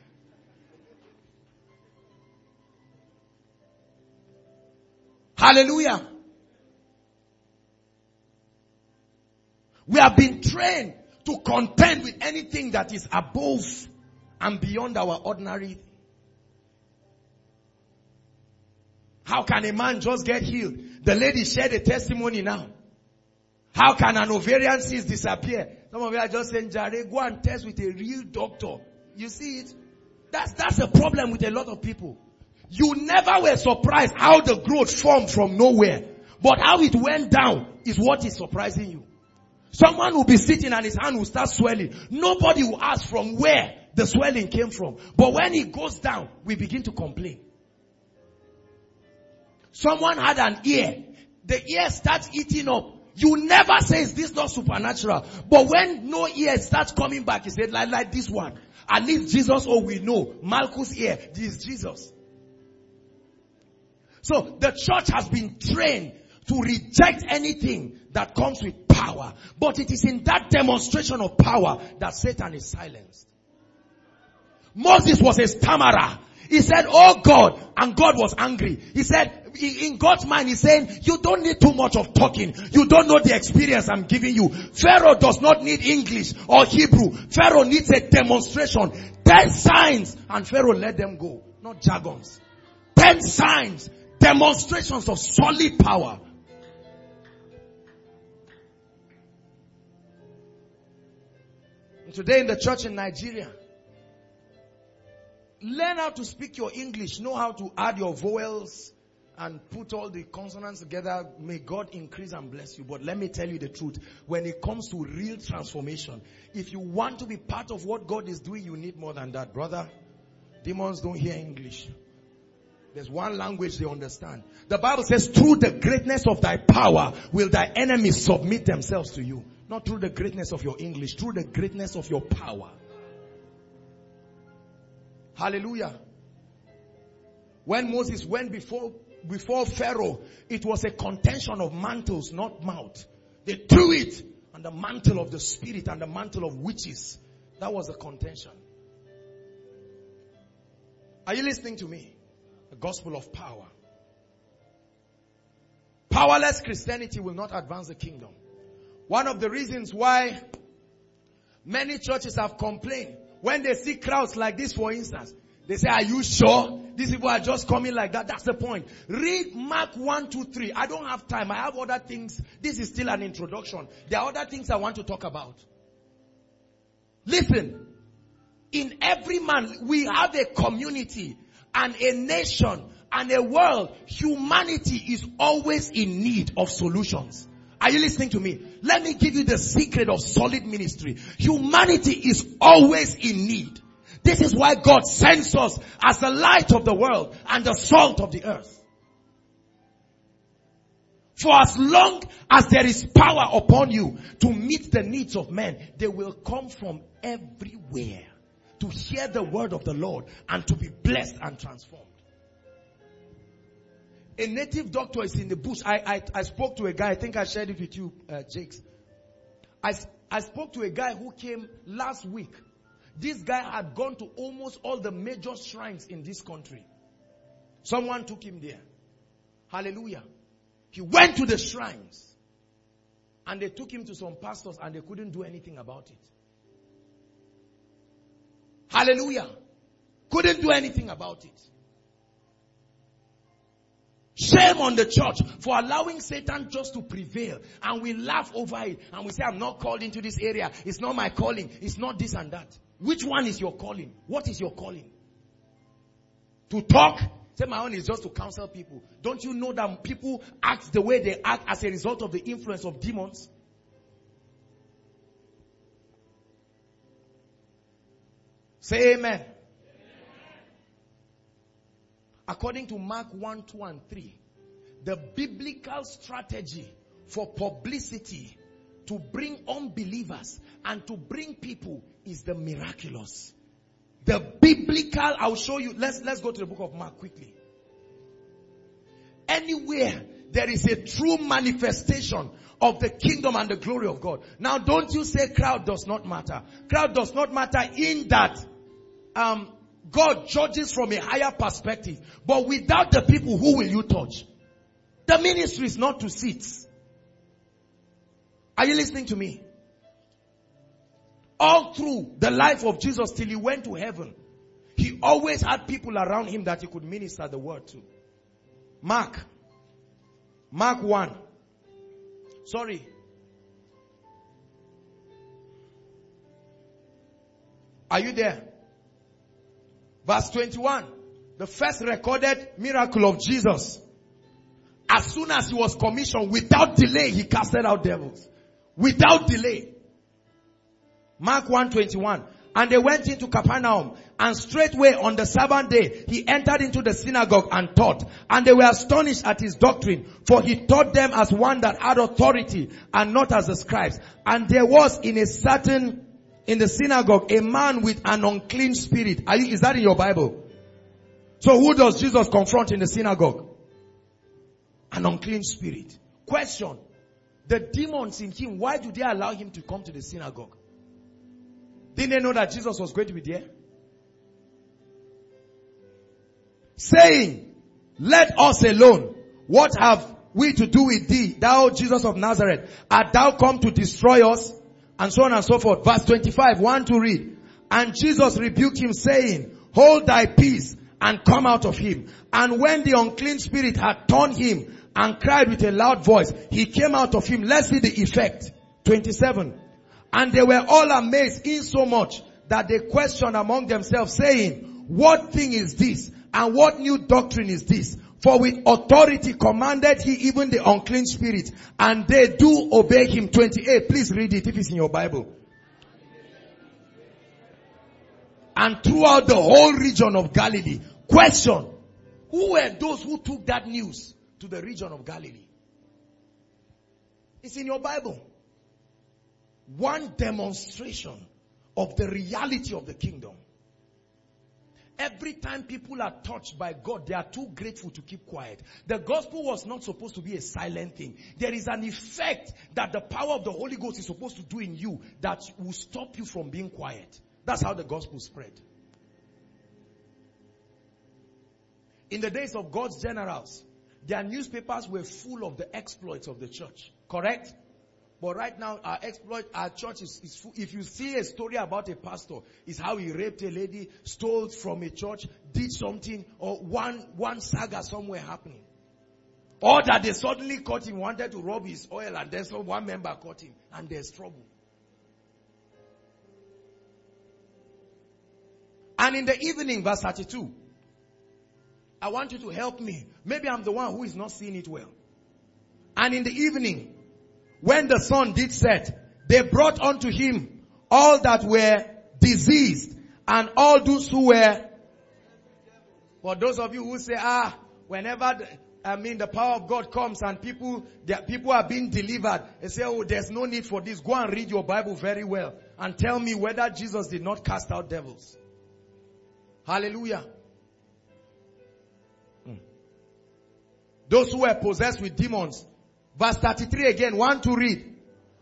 Hallelujah. We have been trained to contend with anything that is above and beyond our ordinary. How can a man just get healed? The lady shared a testimony now. How can an ovarian cyst disappear? Some of you are just saying, Jare, go and test with a real doctor. You see it? That's a problem with a lot of people. You never were surprised how the growth formed from nowhere. But how it went down is what is surprising you. Someone will be sitting and his hand will start swelling. Nobody will ask from where the swelling came from. But when it goes down, we begin to complain. Someone had an ear. The ear starts eating up. You never say, is this not supernatural? But when no ear starts coming back, he said, like this one. At least Jesus, we know. Malchus' ear, this is Jesus. So the church has been trained to reject anything that comes with power. But it is in that demonstration of power that Satan is silenced. Moses was a stammerer. He said, oh God, and God was angry. He said, in God's mind, he's saying, you don't need too much of talking. You don't know the experience I'm giving you. Pharaoh does not need English or Hebrew. Pharaoh needs a demonstration. 10 signs, and Pharaoh let them go. Not jargons. 10 signs, demonstrations of solid power. And today in the church in Nigeria, learn how to speak your English. Know how to add your vowels and put all the consonants together. May God increase and bless you. But let me tell you the truth. When it comes to real transformation, if you want to be part of what God is doing, you need more than that. Brother, demons don't hear English. There's one language they understand. The Bible says, through the greatness of thy power will thy enemies submit themselves to you. Not through the greatness of your English, through the greatness of your power. Hallelujah. When Moses went before Pharaoh, it was a contention of mantles, not mouth. They threw it, and the mantle of the spirit and the mantle of witches. That was a contention. Are you listening to me? The gospel of power. Powerless Christianity will not advance the kingdom. One of the reasons why many churches have complained, when they see crowds like this, for instance, they say, are you sure? These people are just coming like that. That's the point. Read Mark 1, 2, 3. I don't have time. I have other things. This is still an introduction. There are other things I want to talk about. Listen. In every man, we have a community and a nation and a world. Humanity is always in need of solutions. Are you listening to me? Let me give you the secret of solid ministry. Humanity is always in need. This is why God sends us as the light of the world and the salt of the earth. For as long as there is power upon you to meet the needs of men, they will come from everywhere to hear the word of the Lord and to be blessed and transformed. A native doctor is in the bush. I spoke to a guy. I think I shared it with you, Jakes. I spoke to a guy who came last week. This guy had gone to almost all the major shrines in this country. Someone took him there. Hallelujah. He went to the shrines. And they took him to some pastors and they couldn't do anything about it. Hallelujah. Couldn't do anything about it. Shame on the church for allowing Satan just to prevail. And we laugh over it. And we say, I'm not called into this area. It's not my calling. It's not this and that. Which one is your calling? What is your calling? To talk? Say my own is just to counsel people. Don't you know that people act the way they act as a result of the influence of demons? Say amen. According to Mark 1, 2, and 3, the biblical strategy for publicity to bring unbelievers and to bring people is the miraculous. The biblical, I'll show you. Let's go to the book of Mark quickly. Anywhere there is a true manifestation of the kingdom and the glory of God. Now don't you say crowd does not matter. Crowd does not matter in that God judges from a higher perspective. But without the people, who will you touch? The ministry is not to sit. Are you listening to me? all through the life of Jesus till he went to heaven, he always had people around him that he could minister the word to. Mark 1. Sorry. Are you there? Verse 21. The first recorded miracle of Jesus. As soon as he was commissioned, without delay, he casted out devils. Without delay. Mark 1:21. And they went into Capernaum, and straightway on the Sabbath day, he entered into the synagogue and taught. And they were astonished at his doctrine, for he taught them as one that had authority, and not as the scribes. And there was in the synagogue, a man with an unclean spirit. Is that in your Bible? So who does Jesus confront in the synagogue? An unclean spirit. Question. The demons in him, why do they allow him to come to the synagogue? Didn't they know that Jesus was going to be there? Saying, let us alone. What have we to do with thee, thou Jesus of Nazareth? Art thou come to destroy us? And so on and so forth. Verse 25, 1 to read. And Jesus rebuked him, saying, hold thy peace, and come out of him. And when the unclean spirit had torn him, and cried with a loud voice, he came out of him. Let's see the effect. 27. And they were all amazed insomuch that they questioned among themselves, saying, what thing is this? And what new doctrine is this? For with authority commanded he even the unclean spirit, and they do obey him. 28. Please read it if it's in your Bible. And throughout the whole region of Galilee. Question. Who were those who took that news to the region of Galilee? It's in your Bible. One demonstration of the reality of the kingdom. Every time people are touched by God, they are too grateful to keep quiet. The gospel was not supposed to be a silent thing. There is an effect that the power of the Holy Ghost is supposed to do in you that will stop you from being quiet. That's how the gospel spread. In the days of God's generals, their newspapers were full of the exploits of the church. Correct? But right now, our church is full. If you see a story about a pastor, it's how he raped a lady, stole from a church, did something, or one saga somewhere happening. Or that they suddenly caught him, wanted to rob his oil, and then one member caught him, and there's trouble. And in the evening, verse 32, I want you to help me. Maybe I'm the one who is not seeing it well. And in the evening, when the sun did set, they brought unto him all that were diseased and all those who were. For those of you who say, whenever the power of God comes and people are being delivered, they say, oh, there's no need for this. Go and read your Bible very well and tell me whether Jesus did not cast out devils. Hallelujah. Those who were possessed with demons. Verse 33 again, 1 to read.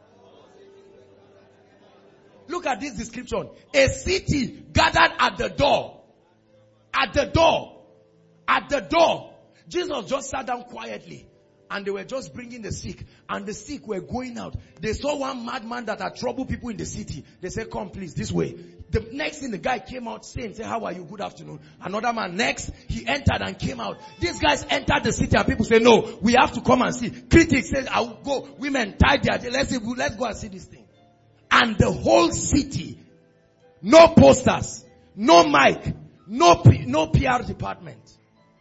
Look at this description. A city gathered at the door. At the door. At the door. Jesus just sat down quietly. And they were just bringing the sick. And the sick were going out. They saw one madman that had troubled people in the city. They said, come please, this way. The next thing, the guy came out saying, how are you? Good afternoon. Another man, next, he entered and came out. These guys entered the city and people say, no, we have to come and see. Critics said, I will go. Women tied their, let's go and see this thing. And the whole city, no posters, no mic, no PR department.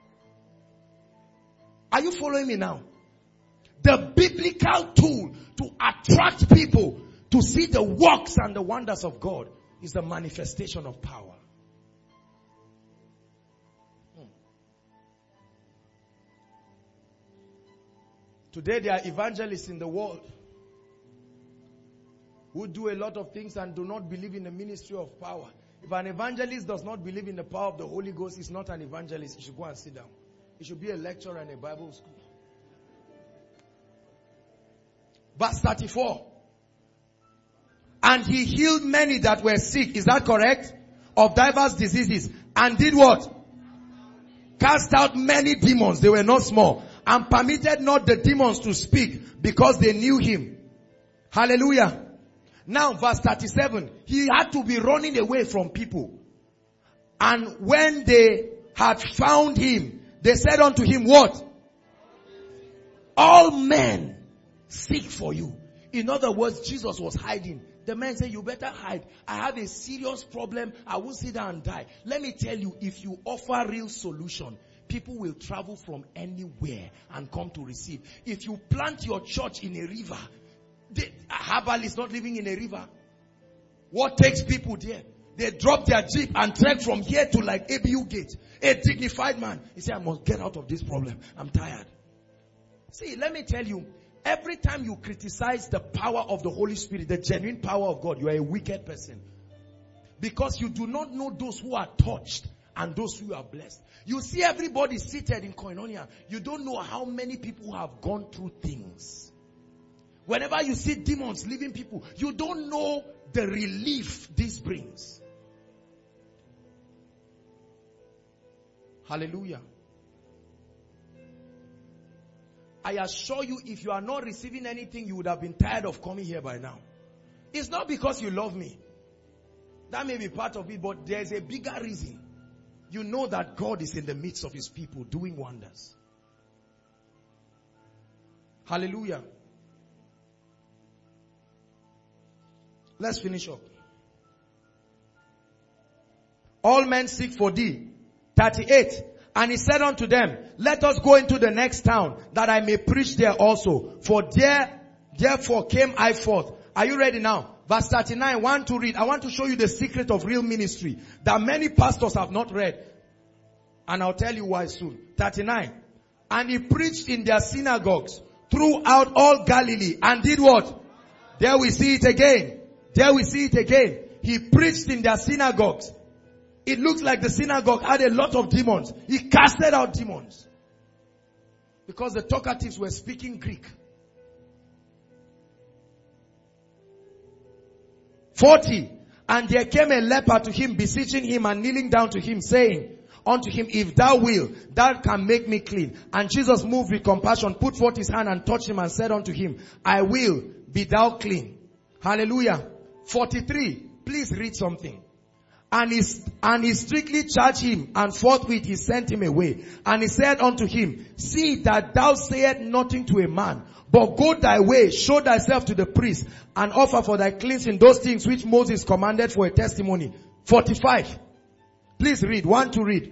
Are you following me now? The biblical tool to attract people to see the works and the wonders of God is the manifestation of power. Today there are evangelists in the world who do a lot of things and do not believe in the ministry of power. If an evangelist does not believe in the power of the Holy Ghost, he's not an evangelist. He should go and sit down. He should be a lecturer in a Bible school. Verse 34. And he healed many that were sick. Is that correct? Of diverse diseases. And did what? Cast out many demons. They were not small. And permitted not the demons to speak because they knew him. Hallelujah. Now verse 37, he had to be running away from people. And when they had found him, they said unto him, what? All men seek for you. In other words, Jesus was hiding. The man said, you better hide. I have a serious problem. I will sit down and die. Let me tell you, if you offer real solution, people will travel from anywhere and come to receive. If you plant your church in a river, Habal is not living in a river. What takes people there? They drop their jeep and trek from here to like ABU gate. A dignified man. He said, I must get out of this problem. I'm tired. See, let me tell you, every time you criticize the power of the Holy Spirit, the genuine power of God, you are a wicked person. Because you do not know those who are touched and those who are blessed. You see everybody seated in Koinonia. You don't know how many people have gone through things. Whenever you see demons leaving people, you don't know the relief this brings. Hallelujah. I assure you, if you are not receiving anything, you would have been tired of coming here by now. It's not because you love me. That may be part of it, but there's a bigger reason. You know that God is in the midst of his people doing wonders. Hallelujah. Let's finish up. All men seek for thee. 38. And he said unto them, let us go into the next town, that I may preach there also. For therefore came I forth. Are you ready now? Verse 39, 1 to read. I want to show you the secret of real ministry that many pastors have not read. And I'll tell you why soon. 39. And he preached in their synagogues throughout all Galilee. And did what? There we see it again. There we see it again. He preached in their synagogues. It looks like the synagogue had a lot of demons. He casted out demons. Because the talkatives were speaking Greek. 40. And there came a leper to him, beseeching him and kneeling down to him, saying unto him, if thou will, thou can make me clean. And Jesus, moved with compassion, put forth his hand and touched him and said unto him, I will, be thou clean. Hallelujah. 43. Please read something. And he strictly charged him, and forthwith he sent him away. And he said unto him, see that thou sayest nothing to a man, but go thy way, show thyself to the priest, and offer for thy cleansing those things which Moses commanded for a testimony. 45. Please read. 1 to read.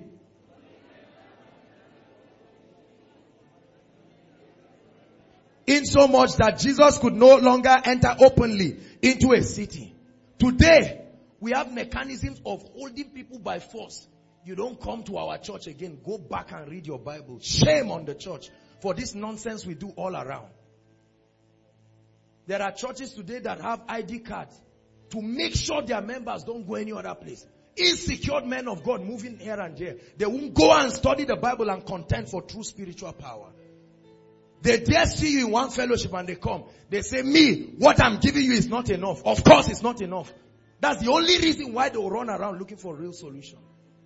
Insomuch that Jesus could no longer enter openly into a city. Today, we have mechanisms of holding people by force. You don't come to our church again. Go back and read your Bible. Shame on the church for this nonsense we do all around. There are churches today that have ID cards to make sure their members don't go any other place. Insecure men of God moving here and there. They won't go and study the Bible and contend for true spiritual power. They dare see you in one fellowship and they come. They say, me, what I'm giving you is not enough. Of course it's not enough. That's the only reason why they will run around looking for a real solution.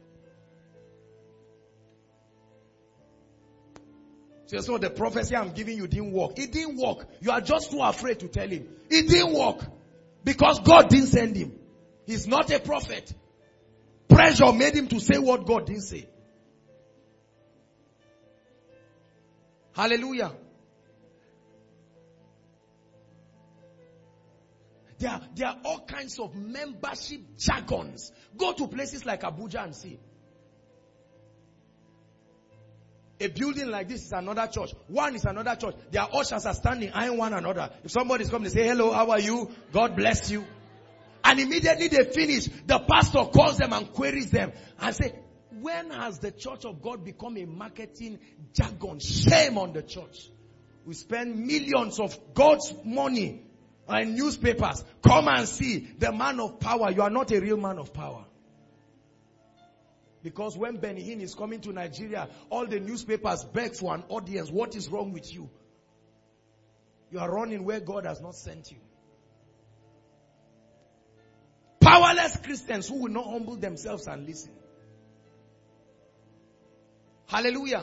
So the prophecy I'm giving you didn't work. It didn't work. You are just too afraid to tell him. It didn't work. Because God didn't send him. He's not a prophet. Pressure made him to say what God didn't say. Hallelujah. There are all kinds of membership jargons. Go to places like Abuja and see. A building like this is another church. One is another church. Their ushers are standing eyeing one another. If somebody is coming, they say, hello, how are you? God bless you. And immediately they finish, the pastor calls them and queries them and say, when has the church of God become a marketing jargon? Shame on the church. We spend millions of God's money and newspapers. Come and see the man of power. You are not a real man of power. Because when Benny Hinn is coming to Nigeria, all the newspapers beg for an audience. What is wrong with you? You are running where God has not sent you. Powerless Christians who will not humble themselves and listen. Hallelujah.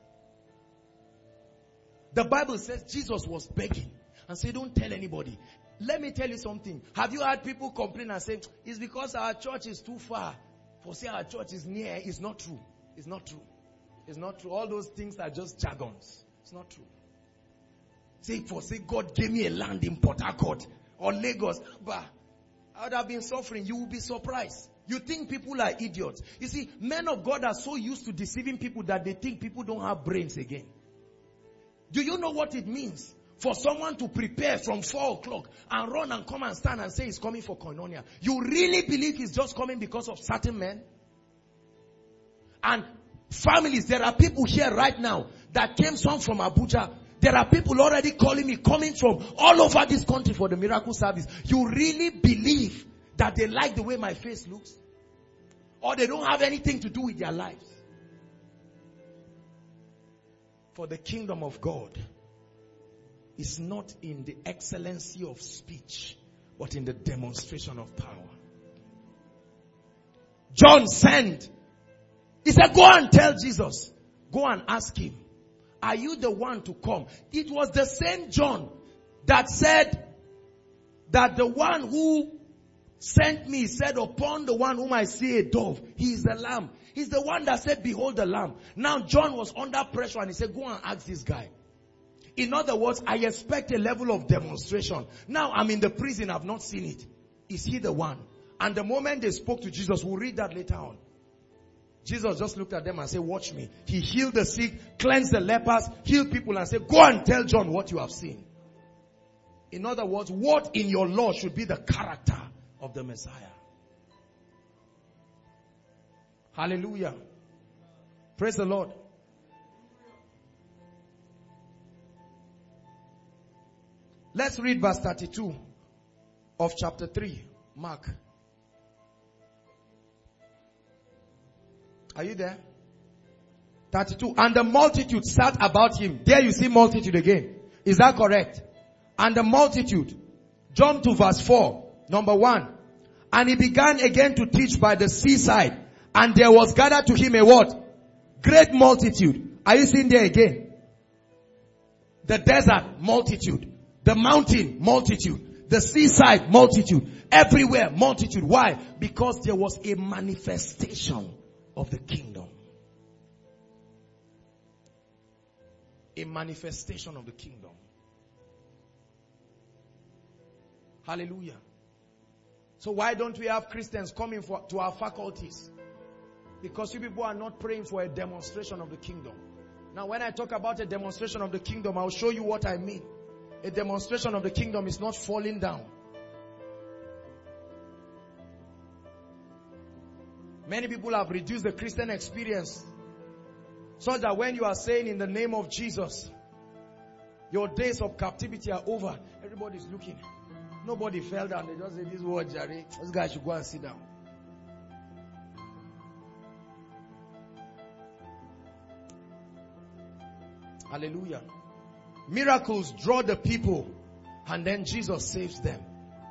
The Bible says Jesus was begging and said, don't tell anybody. let me tell you something. Have you heard people complain and say, it's because our church is too far? For say our church is near. It's not true. It's not true. It's not true. All those things are just jargons. It's not true. Say God gave me a land in Port Harcourt or Lagos. But I would have been suffering. You will be surprised. You think people are idiots. You see, men of God are so used to deceiving people that they think people don't have brains again. Do you know what it means for someone to prepare from 4 o'clock and run and come and stand and say he's coming for koinonia? You really believe he's just coming because of certain men? And families, there are people here right now that came some from Abuja. There are people already calling me, coming from all over this country for the miracle service. You really believe that they like the way my face looks? Or they don't have anything to do with their lives? For the kingdom of God is not in the excellency of speech, but in the demonstration of power. John sent. He said, go and tell Jesus. Go and ask him, are you the one to come? It was the same John that said that the one who sent me said, upon the one whom I see a dove, he is the lamb. He's the one that said, behold the lamb. Now John was under pressure and he said, go and ask this guy. In other words, I expect a level of demonstration. Now I'm in the prison, I've not seen it. Is he the one? And the moment they spoke to Jesus, we'll read that later on. Jesus just looked at them and said, watch me. He healed the sick, cleansed the lepers, healed people and said, go and tell John what you have seen. In other words, what in your law should be the character of the Messiah? Hallelujah. Praise the Lord. Let's read verse 32 of chapter 3, Mark. Are you there? 32. And the multitude sat about him. There you see multitude again. Is that correct? And the multitude. Jump to verse 4. Number 1. And he began again to teach by the seaside. And there was gathered to him a what? Great multitude. Are you seeing there again? The desert, multitude. The mountain, multitude. The seaside, multitude. Everywhere, multitude. Why? Because there was a manifestation of the kingdom. A manifestation of the kingdom. Hallelujah. So why don't we have Christians coming to our faculties? Because you people are not praying for a demonstration of the kingdom. Now when I talk about a demonstration of the kingdom, I'll show you what I mean. A demonstration of the kingdom is not falling down. Many people have reduced the Christian experience so that when you are saying in the name of Jesus, your days of captivity are over. Everybody's looking. Nobody fell down. They just say, this word, Jerry, this guy should go and sit down. Hallelujah. Miracles draw the people and then Jesus saves them.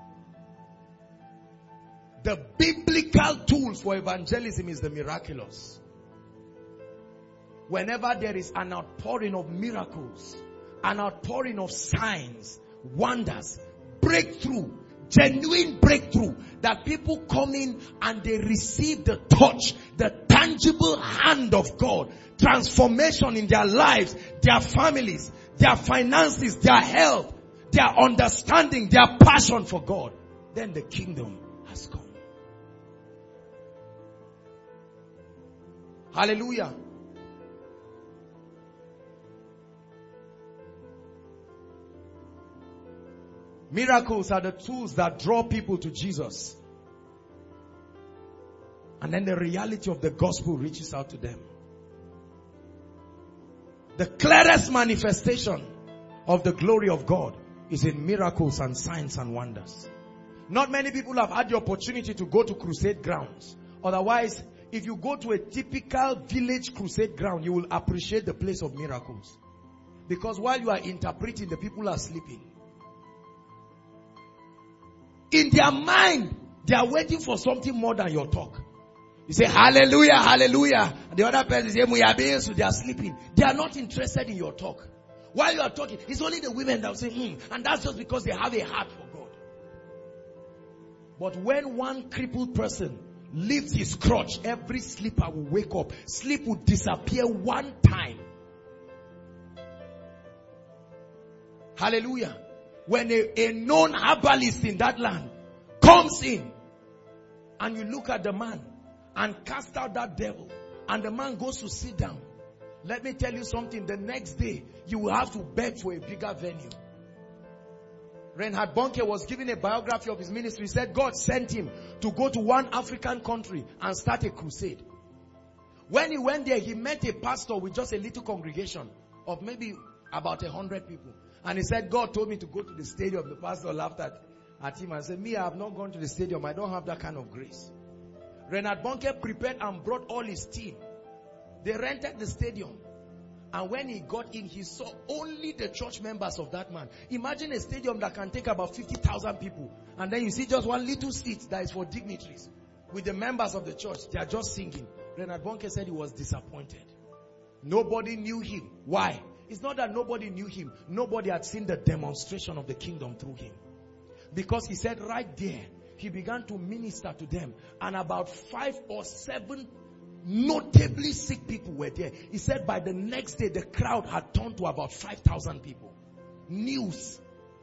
The biblical tool for evangelism is the miraculous. Whenever there is an outpouring of miracles, an outpouring of signs, wonders, breakthrough, genuine breakthrough, that people come in and they receive the touch, the tangible hand of God, transformation in their lives, their families, their finances, their health, their understanding, their passion for God, then the kingdom has come. Hallelujah. Miracles are the tools that draw people to Jesus. And then the reality of the gospel reaches out to them. The clearest manifestation of the glory of God is in miracles and signs and wonders. Not many people have had the opportunity to go to crusade grounds. Otherwise, if you go to a typical village crusade ground, you will appreciate the place of miracles. Because while you are interpreting, the people are sleeping. In their mind, they are waiting for something more than your talk. You say, hallelujah, hallelujah. And the other person says, so they are sleeping. They are not interested in your talk. While you are talking, it's only the women that will say, and that's just because they have a heart for God. But when one crippled person lifts his crutch, every sleeper will wake up. Sleep will disappear one time. Hallelujah. When a known herbalist in that land comes in, and you look at the man and cast out that devil, and the man goes to sit down, let me tell you something, the next day you will have to beg for a bigger venue. Reinhard Bonnke was giving a biography of his ministry. He said God sent him to go to one African country and start a crusade. When he went there, he met a pastor with just a little congregation of maybe about 100 people. And he said, God told me to go to the stadium. The pastor laughed at him and said, me, I have not gone to the stadium. I don't have that kind of grace. Reinhard Bonnke prepared and brought all his team. They rented the stadium. And when he got in, he saw only the church members of that man. Imagine a stadium that can take about 50,000 people. And then you see just one little seat that is for dignitaries. With the members of the church, they are just singing. Reinhard Bonnke said he was disappointed. Nobody knew him. Why? It's not that nobody knew him. Nobody had seen the demonstration of the kingdom through him. Because he said right there, he began to minister to them. And about 5 or 7 notably sick people were there. He said by the next day, the crowd had turned to about 5,000 people. News.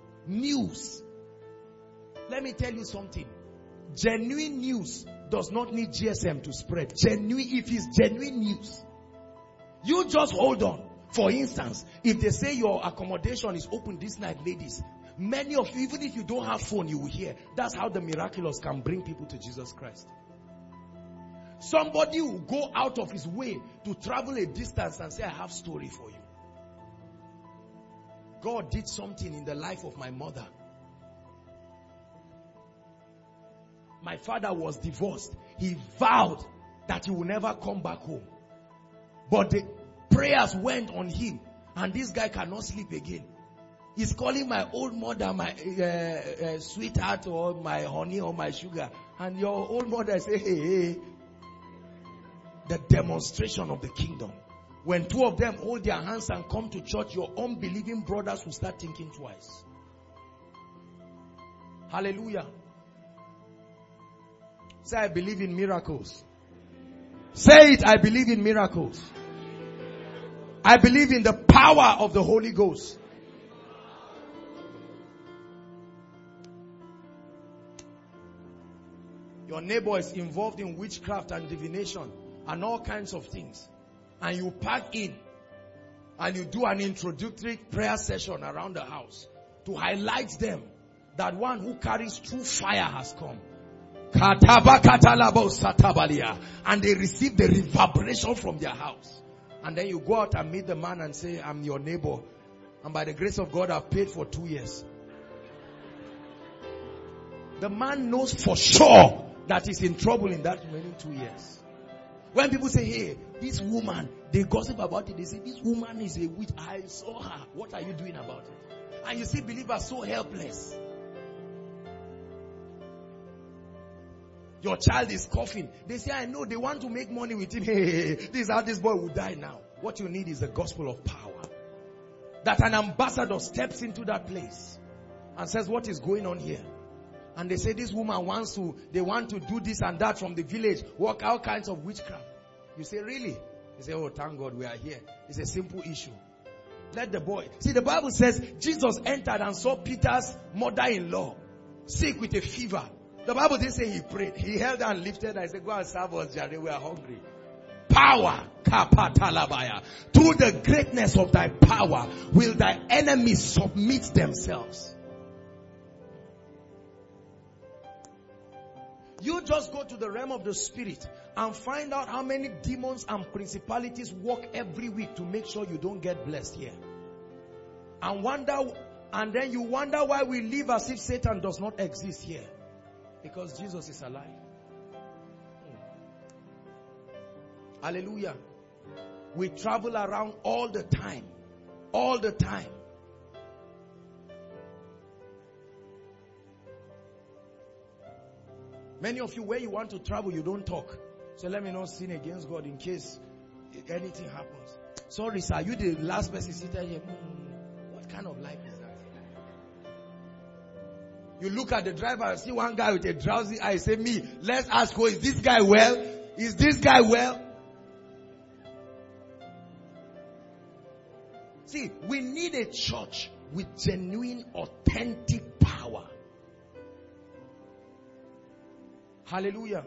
Let me tell you something. Genuine news does not need GSM to spread. If it's genuine news, you just hold on. For instance, if they say your accommodation is open this night, ladies, many of you, even if you don't have phone, you will hear. That's how the miraculous can bring people to Jesus Christ. Somebody will go out of his way to travel a distance and say, I have story for you. God did something in the life of my mother. My father was divorced. He vowed that he will never come back home. But the prayers went on him, and this guy cannot sleep again. He's calling my old mother my sweetheart, or my honey, or my sugar. And your old mother say, hey. The demonstration of the kingdom. When 2 of them hold their hands and come to church, your unbelieving brothers will start thinking twice. Hallelujah. Say, I believe in miracles. Say it, I believe in miracles. I believe in the power of the Holy Ghost. Your neighbor is involved in witchcraft and divination and all kinds of things. And you pack in and you do an introductory prayer session around the house to highlight them that one who carries true fire has come. And they receive the reverberation from their house. And then you go out and meet the man and say, I'm your neighbor. And by the grace of God, I've paid for 2 years. The man knows for sure that he's in trouble in that remaining 2 years. When people say, hey, this woman, they gossip about it. They say, this woman is a witch. I saw her. What are you doing about it? And you see believers so helpless. Your child is coughing. They say, I know, they want to make money with him. Hey, this is how this boy will die now. What you need is the gospel of power. That an ambassador steps into that place and says, what is going on here? And they say this woman they want to do this and that from the village, work all kinds of witchcraft. You say, really? They say, oh, thank God we are here. It's a simple issue. Let the boy. See, the Bible says Jesus entered and saw Peter's mother-in-law sick with a fever. The Bible didn't say he prayed. He held and lifted and said, go and serve us, Jerry. We are hungry. Power. Kapatalabaya. Through the greatness of thy power will thy enemies submit themselves. You just go to the realm of the spirit and find out how many demons and principalities work every week to make sure you don't get blessed here. And then you wonder why we live as if Satan does not exist here. Because Jesus is alive. Hallelujah. We travel around all the time. All the time. Many of you, where you want to travel, you don't talk. So let me not sin against God in case anything happens. Sorry, sir, you the last person seated here. What kind of life is that? You look at the driver, see one guy with a drowsy eye, say, me, let's ask, oh, is this guy well? Is this guy well? See, we need a church with genuine, authentic power. Hallelujah.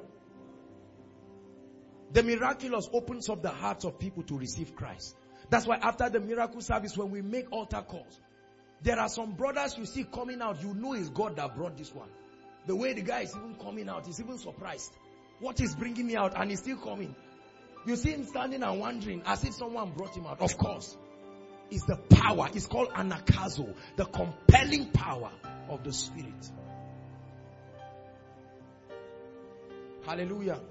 The miraculous opens up the hearts of people to receive Christ. That's why after the miracle service, when we make altar calls, there are some brothers you see coming out, you know it's God that brought this one. The way the guy is even coming out, he's even surprised. What is bringing me out? And he's still coming. You see him standing and wondering as if someone brought him out. Of course. It's the power. It's called anakazo. The compelling power of the Spirit. Hallelujah.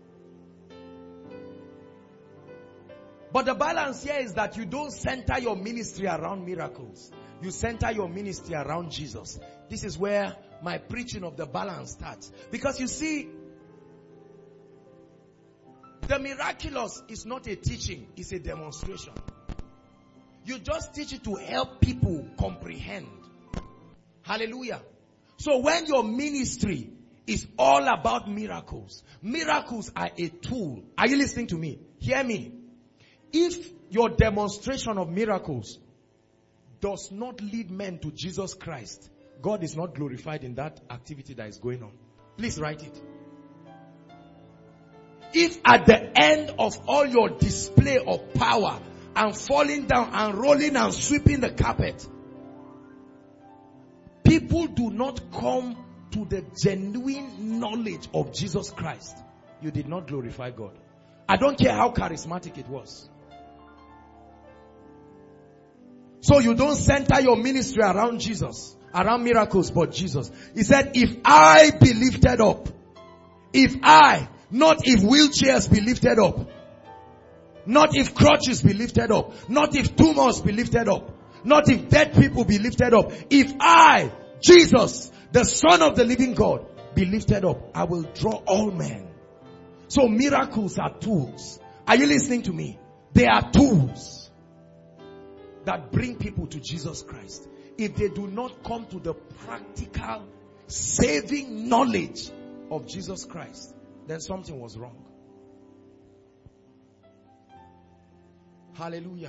But the balance here is that you don't center your ministry around miracles. You center your ministry around Jesus. This is where my preaching of the balance starts. Because you see, the miraculous is not a teaching, it's a demonstration. You just teach it to help people comprehend. Hallelujah. So when your ministry is all about miracles, miracles are a tool. Are you listening to me? Hear me. If your demonstration of miracles does not lead men to Jesus Christ, God is not glorified in that activity that is going on. Please write it. If at the end of all your display of power and falling down and rolling and sweeping the carpet, people do not come to the genuine knowledge of Jesus Christ, you did not glorify God. I don't care how charismatic it was. So you don't center your ministry around Jesus, around miracles, but Jesus. He said, if I be lifted up, if I, not if wheelchairs be lifted up, not if crutches be lifted up, not if tumors be lifted up, not if dead people be lifted up. If I, Jesus, the Son of the living God, be lifted up, I will draw all men. So miracles are tools. Are you listening to me? They are tools that bring people to Jesus Christ. If they do not come to the practical, saving knowledge of Jesus Christ, then something was wrong. Hallelujah.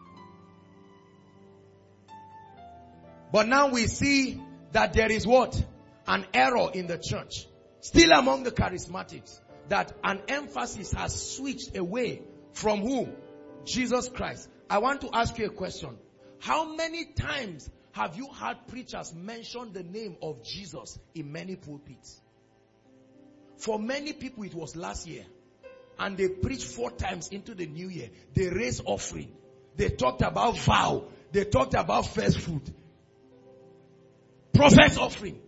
But now we see that there is what? An error in the church. Still among the charismatics. That an emphasis has switched away from whom? Jesus Christ. I want to ask you a question. How many times have you heard preachers mention the name of Jesus in many pulpits? For many people it was last year. And they preached 4 times into the new year. They raised offering. They talked about vow. They talked about first fruit. Prophet's offering.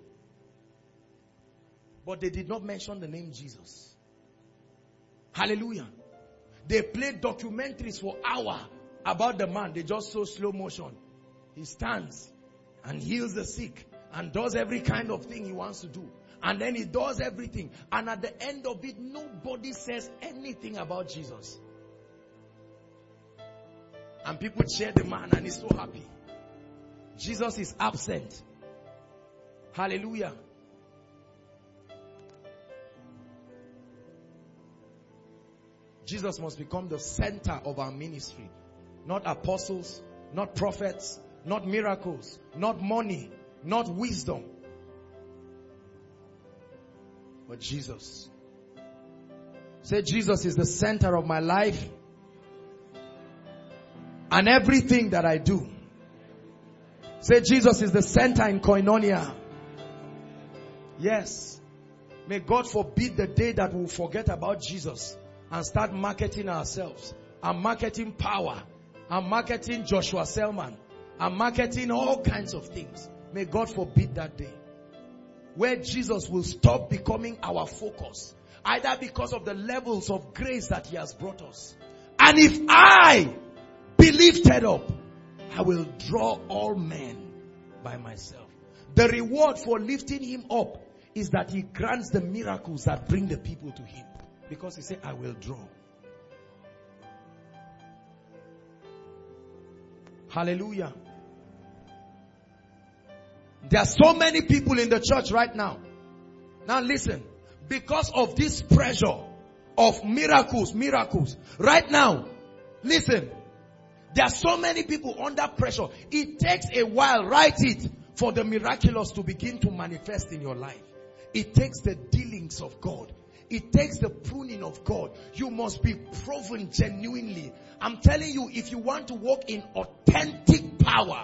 But they did not mention the name Jesus. Hallelujah. They played documentaries for hours about the man. They just saw slow motion. He stands and heals the sick and does every kind of thing he wants to do. And then he does everything. And at the end of it, nobody says anything about Jesus. And people cheer the man and he's so happy. Jesus is absent. Hallelujah. Jesus must become the center of our ministry. Not apostles, not prophets, not miracles, not money, not wisdom. But Jesus. Say, Jesus is the center of my life and everything that I do. Say, Jesus is the center in Koinonia. Yes. May God forbid the day that we'll forget about Jesus and start marketing ourselves and marketing power and marketing Joshua Selman and marketing all kinds of things. May God forbid that day where Jesus will stop becoming our focus, either because of the levels of grace that he has brought us. And if I be lifted up, I will draw all men by myself. The reward for lifting him up is that he grants the miracles that bring the people to him. Because he said, I will draw. Hallelujah. There are so many people in the church right now. Now listen, because of this pressure of miracles, right now, listen, there are so many people under pressure. It takes a while, write it, for the miraculous to begin to manifest in your life. It takes the dealings of God. It takes the pruning of God. You must be proven genuinely. I'm telling you, if you want to walk in authentic power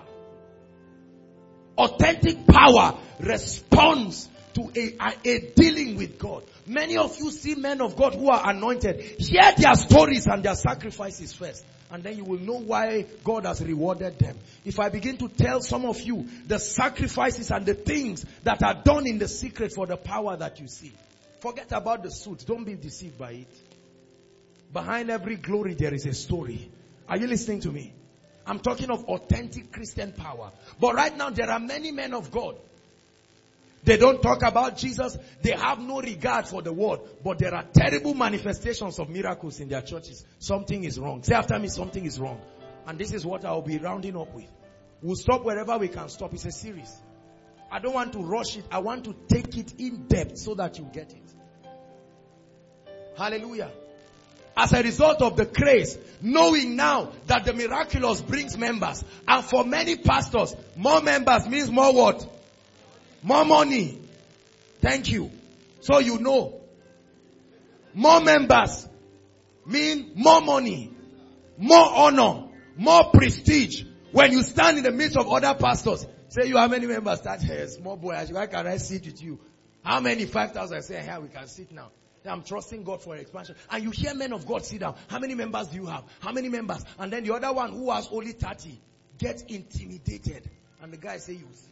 responds to a dealing with God. Many of you see men of God who are anointed. Hear their stories and their sacrifices first. And then you will know why God has rewarded them. If I begin to tell some of you the sacrifices and the things that are done in the secret for the power that you see. Forget about the suits. Don't be deceived by it. Behind every glory there is a story. Are you listening to me? I'm talking of authentic Christian power. But right now there are many men of God. They don't talk about Jesus. They have no regard for the word. But there are terrible manifestations of miracles in their churches. Something is wrong. Say after me, something is wrong. And this is what I'll be rounding up with. We'll stop wherever we can stop. It's a series. I don't want to rush it. I want to take it in depth so that you get it. Hallelujah. As a result of the craze, knowing now that the miraculous brings members. And for many pastors, more members means more what? More money. Thank you. So you know. More members mean more money, more honor, more prestige. When you stand in the midst of other pastors, say you have many members, that hey, small boy, why can I sit with you? How many? 5,000. I say, here we can sit now. I'm trusting God for expansion. And you hear men of God sit down. How many members do you have? How many members? And then the other one who has only 30 gets intimidated. And the guy say, you see.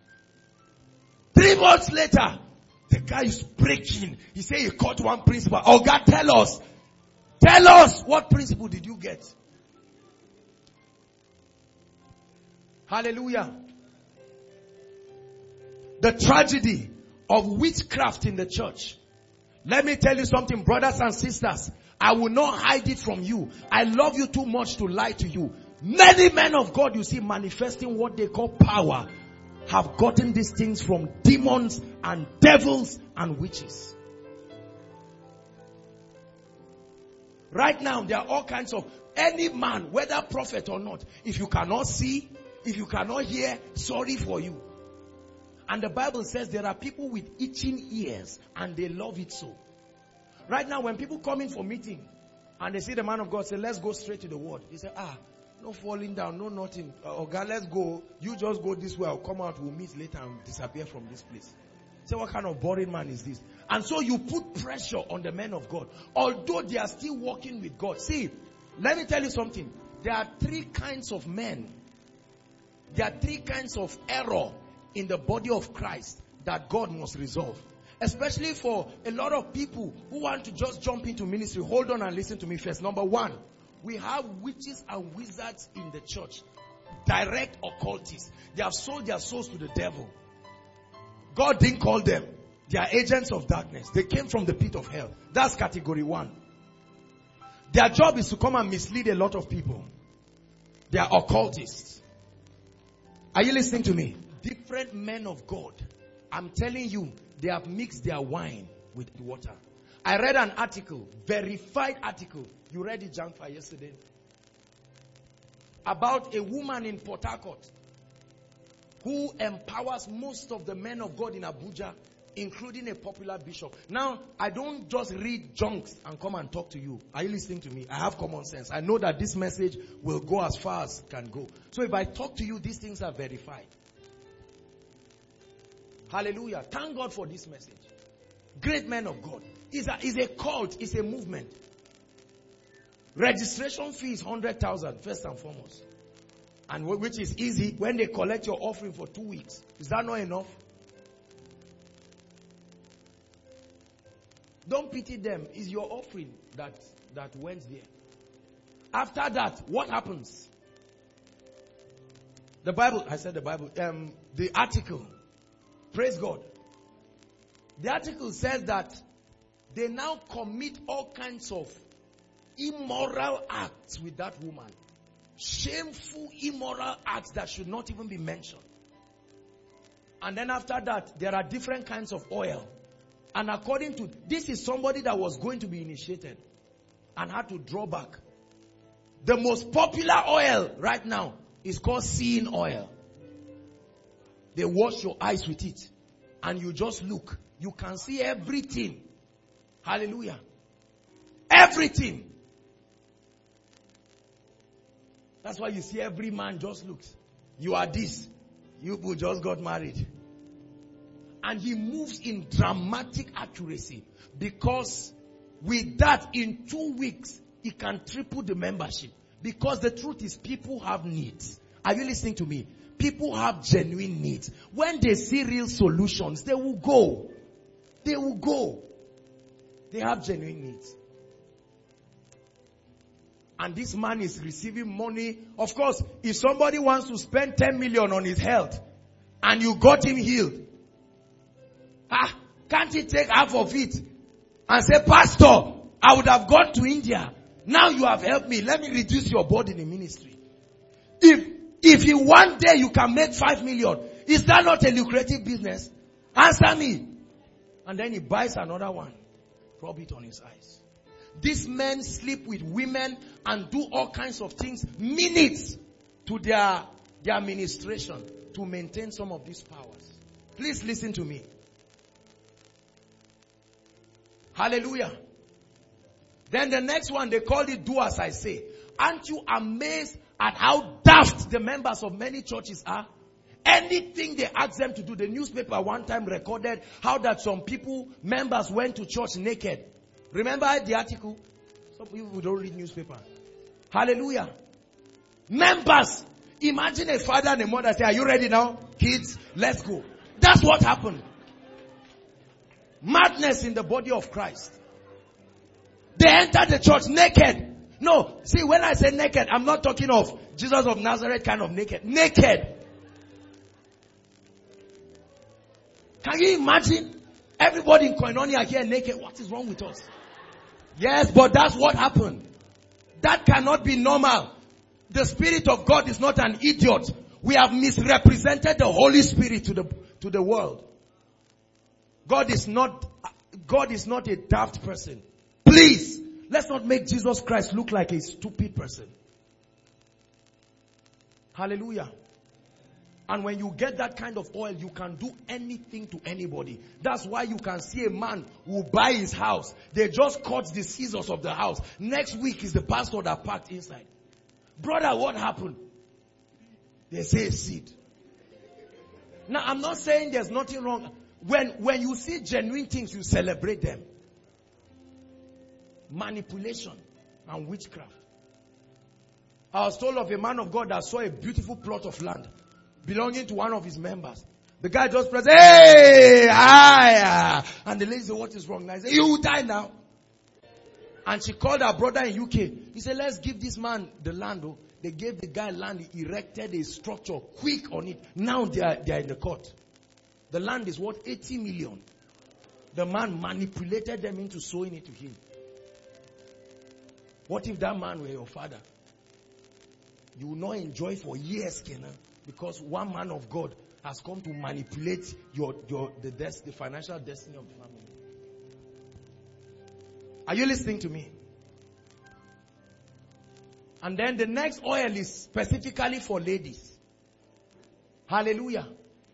3 months later, the guy is breaking. He say he caught one principle. Oh God, tell us. Tell us, what principle did you get? Hallelujah. The tragedy of witchcraft in the church. Let me tell you something, brothers and sisters. I will not hide it from you. I love you too much to lie to you. Many men of God you see manifesting what they call power have gotten these things from demons and devils and witches. Right now, there are all kinds of, any man, whether prophet or not, if you cannot see, if you cannot hear, sorry for you. And the Bible says there are people with itching ears and they love it so. Right now, when people come in for meeting and they see the man of God say, let's go straight to the word. They say, no falling down, no nothing. Oh God, let's go. You just go this way. I'll come out. We'll meet later and disappear from this place. Say, what kind of boring man is this? And so you put pressure on the men of God. Although they are still walking with God. See, let me tell you something. There are 3 kinds of men. There are 3 kinds of error in the body of Christ that God must resolve. Especially for a lot of people who want to just jump into ministry. Hold on and listen to me first. Number 1. We have witches and wizards in the church. Direct occultists. They have sold their souls to the devil. God didn't call them. They are agents of darkness. They came from the pit of hell. That's category 1. Their job is to come and mislead a lot of people. They are occultists. Are you listening to me? Different men of God. I'm telling you, they have mixed their wine with water. I read an article, verified article. You read it, Jankfa, yesterday. About a woman in Port Harcourt who empowers most of the men of God in Abuja, including a popular bishop. Now, I don't just read junks and come and talk to you. Are you listening to me? I have common sense. I know that this message will go as far as it can go. So if I talk to you, these things are verified. Hallelujah. Thank God for this message. Great men of God. It's a cult. It's a movement. Registration fee is 100,000 first and foremost. And which is easy when they collect your offering for 2 weeks. Is that not enough? Don't pity them. It's your offering that went there. After that, what happens? The Bible, I said the Bible, the article. Praise God. The article says that they now commit all kinds of immoral acts with that woman. Shameful, immoral acts that should not even be mentioned. And then after that, there are different kinds of oil. And according to, this is somebody that was going to be initiated and had to draw back. The most popular oil right now is called seeing oil. They wash your eyes with it. And you just look. You can see everything. Hallelujah. Everything. That's why you see every man just looks. You are this. You who just got married. And he moves in dramatic accuracy. Because with that, in 2 weeks, he can triple the membership. Because the truth is, people have needs. Are you listening to me? People have genuine needs. When they see real solutions, they will go. They will go. They have genuine needs. And this man is receiving money. Of course, if somebody wants to spend 10 million on his health, and you got him healed, can't he take half of it and say, Pastor, I would have gone to India. Now you have helped me. Let me reduce your burden in ministry. If in one day you can make 5 million, is that not a lucrative business? Answer me. And then he buys another one. Rub it on his eyes. These men sleep with women and do all kinds of things, minutes to their administration to maintain some of these powers. Please listen to me. Hallelujah. Then the next one, they call it do as I say. Aren't you amazed at how daft the members of many churches are? Anything they ask them to do. The newspaper one time recorded how that some people, members, went to church naked. Remember the article? Some people don't read newspaper. Hallelujah. Members. Imagine a father and a mother say, are you ready now? Kids, let's go. That's what happened. Madness in the body of Christ. They entered the church naked. No, see, when I say naked, I'm not talking of Jesus of Nazareth kind of naked. Naked. Can you imagine? Everybody in Koinonia here naked. What is wrong with us? Yes, but that's what happened. That cannot be normal. The Spirit of God is not an idiot. We have misrepresented the Holy Spirit to the world. God is not a daft person. Please, let's not make Jesus Christ look like a stupid person. Hallelujah. And when you get that kind of oil, you can do anything to anybody. That's why you can see a man who buy his house. They just cut the scissors of the house. Next week is the pastor that packed inside. Brother, what happened? They say seed. Now, I'm not saying there's nothing wrong. When you see genuine things, you celebrate them. Manipulation and witchcraft. I was told of a man of God that saw a beautiful plot of land belonging to one of his members. The guy just pressed, hey, hi. And the lady said, what is wrong? I said, you will die now. And she called her brother in UK. He said, let's give this man the land. Oh. They gave the guy land. He erected a structure quick on it. Now they are in the court. The land is worth 80 million. The man manipulated them into sowing it to him. What if that man were your father? You will not enjoy for years, Kenan, because one man of God has come to manipulate the financial destiny of the family. Are you listening to me? And then the next oil is specifically for ladies. Hallelujah.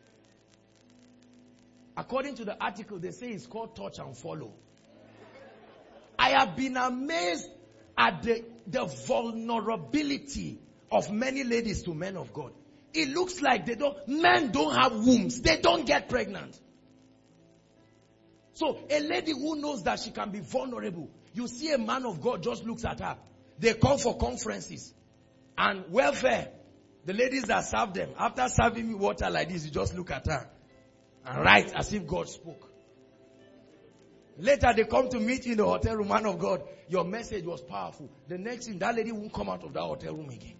According to the article, they say it's called touch and follow. I have been amazed at the vulnerability of many ladies to men of God. It looks like men don't have wombs. They don't get pregnant. So a lady who knows that she can be vulnerable, you see a man of God just looks at her. They come for conferences and welfare. The ladies that serve them, after serving me water like this, you just look at her and write as if God spoke. Later they come to meet you in the hotel room, man of God, your message was powerful. The next thing, that lady won't come out of that hotel room again.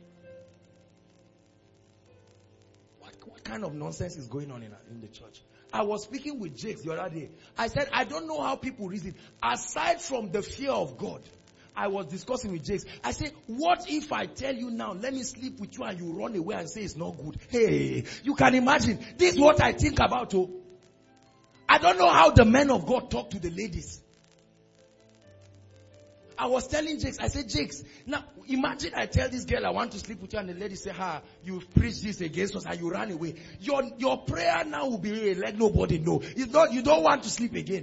What kind of nonsense is going on in the church? I was speaking with Jake the other day. I said, I don't know how people reason. Aside from the fear of God, I was discussing with Jakes. I said, what if I tell you now, let me sleep with you and you run away and say it's not good? Hey, you can imagine. This is what I think about. Oh, I don't know how the men of God talk to the ladies. I was telling Jakes, I said, Jakes, now imagine I tell this girl I want to sleep with you and the lady say, you preach this against us and you run away. Your prayer now will be, hey, let nobody know. It's not, you don't want to sleep again.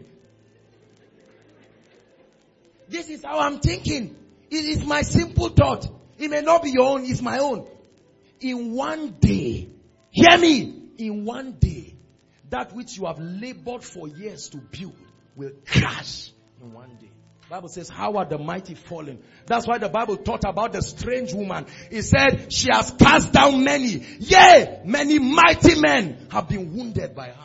This is how I'm thinking. It is my simple thought. It may not be your own, it's my own. In one day, hear me, in one day, that which you have labored for years to build will crash in one day. The Bible says, how are the mighty fallen? That's why the Bible taught about the strange woman. It said, she has cast down many. Yea, many mighty men have been wounded by her.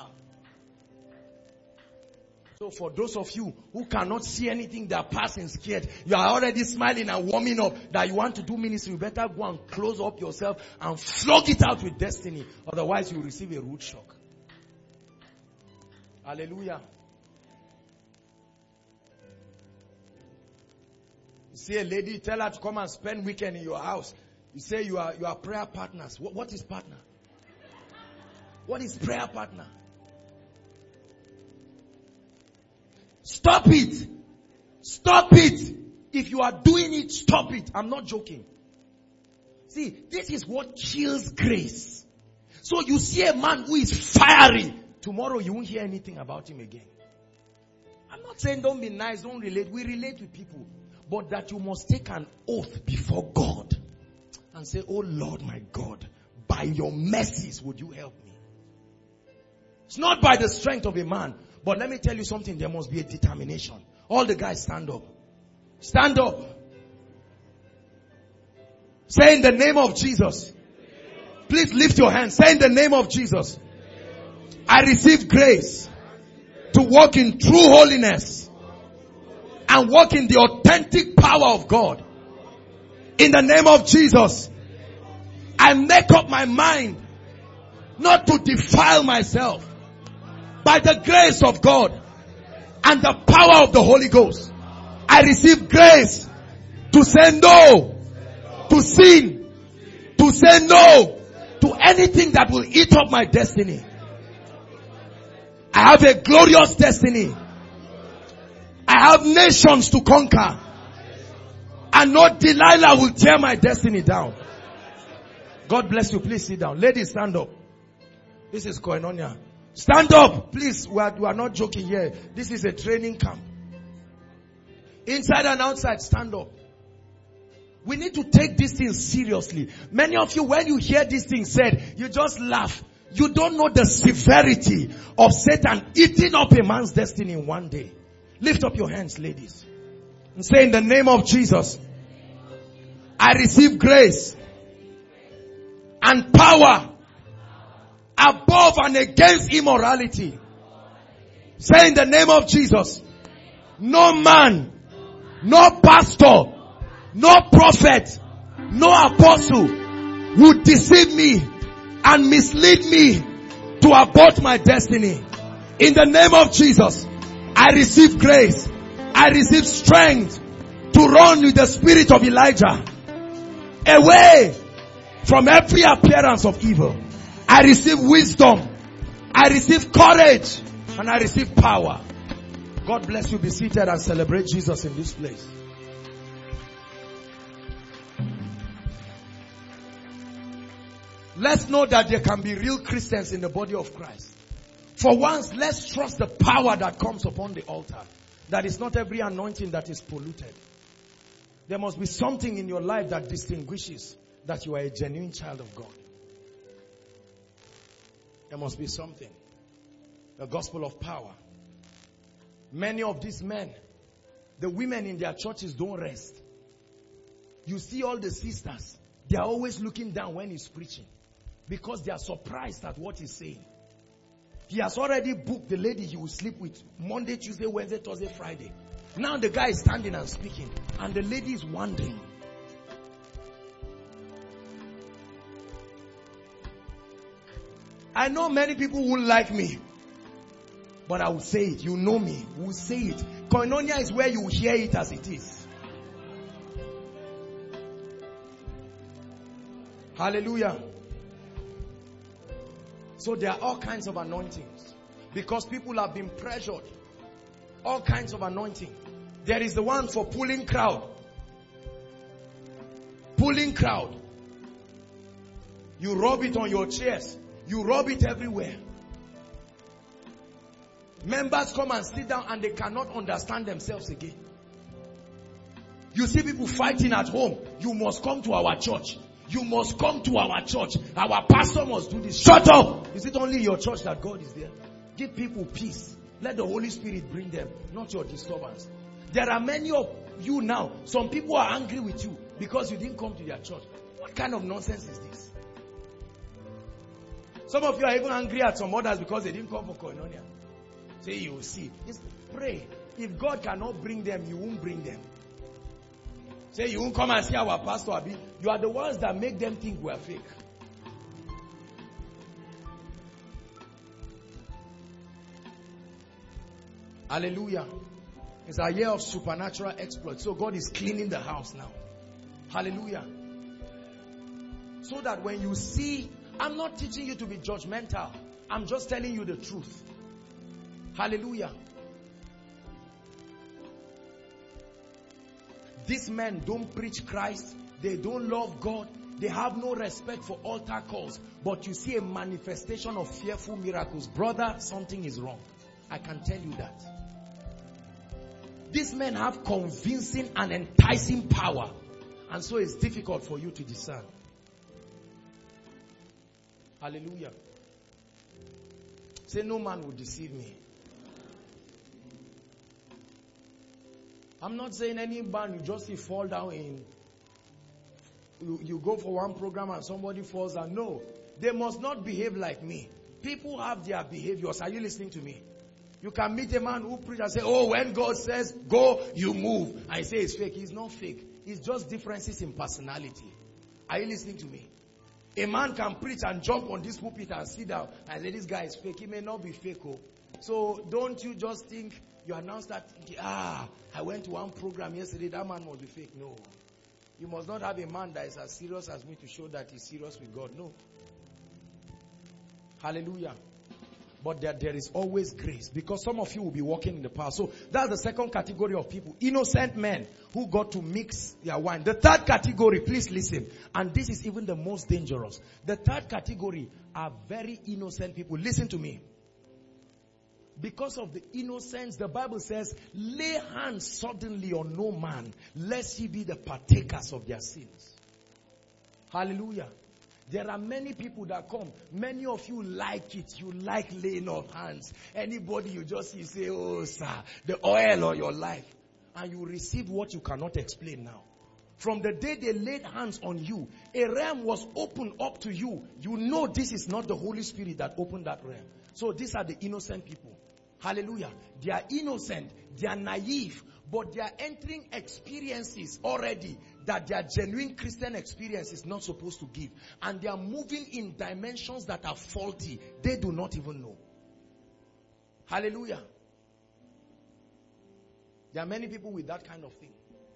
So for those of you who cannot see anything, they are passing scared. You are already smiling and warming up that you want to do ministry. You better go and close up yourself and flog it out with destiny. Otherwise you will receive a rude shock. Hallelujah. You see a lady, tell her to come and spend weekend in your house. You say you are prayer partners. What is partner? What is prayer partner? Stop it. Stop it. If you are doing it, stop it. I'm not joking. See, this is what kills grace. So you see a man who is fiery. Tomorrow you won't hear anything about him again. I'm not saying don't be nice, don't relate. We relate with people. But that you must take an oath before God. And say, oh Lord my God, by your mercies would you help me. It's not by the strength of a man. But let me tell you something, there must be a determination. All the guys stand up. Stand up. Say in the name of Jesus. Please lift your hands. Say in the name of Jesus. I receive grace to walk in true holiness and walk in the authentic power of God. In the name of Jesus. I make up my mind not to defile myself. By the grace of God and the power of the Holy Ghost, I receive grace to say no to sin, to say no to anything that will eat up my destiny. I have a glorious destiny. I have nations to conquer. And no Delilah will tear my destiny down. God bless you. Please sit down. Ladies, stand up. This is Koinonia. Stand up, please. We are not joking here. This is a training camp. Inside and outside, stand up. We need to take these things seriously. Many of you, when you hear these things said, you just laugh. You don't know the severity of Satan eating up a man's destiny in one day. Lift up your hands, ladies. And say, in the name of Jesus, I receive grace and power above and against immorality. Say in the name of Jesus, no man, no pastor, no prophet, no apostle would deceive me and mislead me to abort my destiny. In the name of Jesus, I receive grace. I receive strength to run with the spirit of Elijah away from every appearance of evil. I receive wisdom. I receive courage. And I receive power. God bless you. Be seated and celebrate Jesus in this place. Let's know that there can be real Christians in the body of Christ. For once, let's trust the power that comes upon the altar. That is not every anointing that is polluted. There must be something in your life that distinguishes that you are a genuine child of God. There must be something. The gospel of power. Many of these men, the women in their churches don't rest. You see all the sisters, they are always looking down when he's preaching. Because they are surprised at what he's saying. He has already booked the lady he will sleep with Monday, Tuesday, Wednesday, Thursday, Friday. Now the guy is standing and speaking. And the lady is wondering. I know many people won't like me. But I will say it. You know me. We will say it. Koinonia is where you hear it as it is. Hallelujah. So there are all kinds of anointings. Because people have been pressured. All kinds of anointing. There is the one for pulling crowd. Pulling crowd. You rub it on your chairs. You rub it everywhere. Members come and sit down and they cannot understand themselves again. You see people fighting at home. You must come to our church. You must come to our church. Our pastor must do this. Shut up! Is it only your church that God is there? Give people peace. Let the Holy Spirit bring them, not your disturbance. There are many of you now. Some people are angry with you because you didn't come to their church. What kind of nonsense is this? Some of you are even angry at some others because they didn't come for koinonia. Say you will see. Just pray. If God cannot bring them, you won't bring them. Say you won't come and see our pastor Abi. You are the ones that make them think we are fake. Hallelujah. It's a year of supernatural exploits. So God is cleaning the house now. Hallelujah. So that when you see, I'm not teaching you to be judgmental. I'm just telling you the truth. Hallelujah. These men don't preach Christ. They don't love God. They have no respect for altar calls. But you see a manifestation of fearful miracles. Brother, something is wrong. I can tell you that. These men have convincing and enticing power. And so it's difficult for you to discern. Hallelujah. Say, no man will deceive me. I'm not saying any man you just see fall down in. You go for one program and somebody falls down. No. They must not behave like me. People have their behaviors. Are you listening to me? You can meet a man who preaches and say, oh, when God says go, you move. I say it's fake. It's not fake. It's just differences in personality. Are you listening to me? A man can preach and jump on this pulpit and sit down and say this guy is fake. He may not be fake. Oh. So don't you just think you announce that, I went to one program yesterday, that man must be fake. No. You must not have a man that is as serious as me to show that he's serious with God. No. Hallelujah. But there is always grace, because some of you will be walking in the power. So that's the second category of people. Innocent men who got to mix their wine. The third category, please listen. And this is even the most dangerous. The third category are very innocent people. Listen to me. Because of the innocence, the Bible says, lay hands suddenly on no man, lest ye be the partakers of their sins. Hallelujah. There are many people that come. Many of you like it. You like laying of hands. Anybody you just see, you say, oh sir, the oil on your life. And you receive what you cannot explain now. From the day they laid hands on you, a realm was opened up to you. You know this is not the Holy Spirit that opened that realm. So these are the innocent people. Hallelujah. They are innocent. They are naive. But they are entering experiences already that their genuine Christian experience is not supposed to give. And they are moving in dimensions that are faulty. They do not even know. Hallelujah. There are many people with that kind of thing.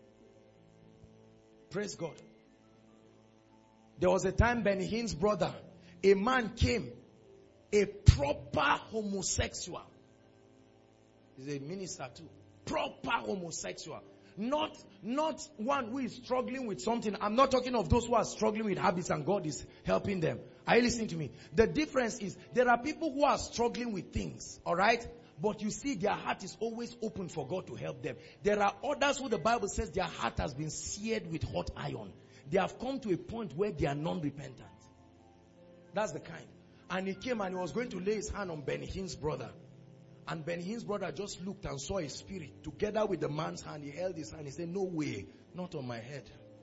Praise God. There was a time Benny Hinn's brother, a man came, a proper homosexual. He's a minister too. Proper homosexual. Not one who is struggling with something. I'm not talking of those who are struggling with habits and God is helping them. Are you listening to me? The difference is there are people who are struggling with things. Alright? But you see their heart is always open for God to help them. There are others who the Bible says their heart has been seared with hot iron. They have come to a point where they are non-repentant. That's the kind. And he came and he was going to lay his hand on Benny Hinn's brother. And Benny Hinn's brother just looked and saw a spirit. Together with the man's hand, he held his hand. He said, no way, not on my head.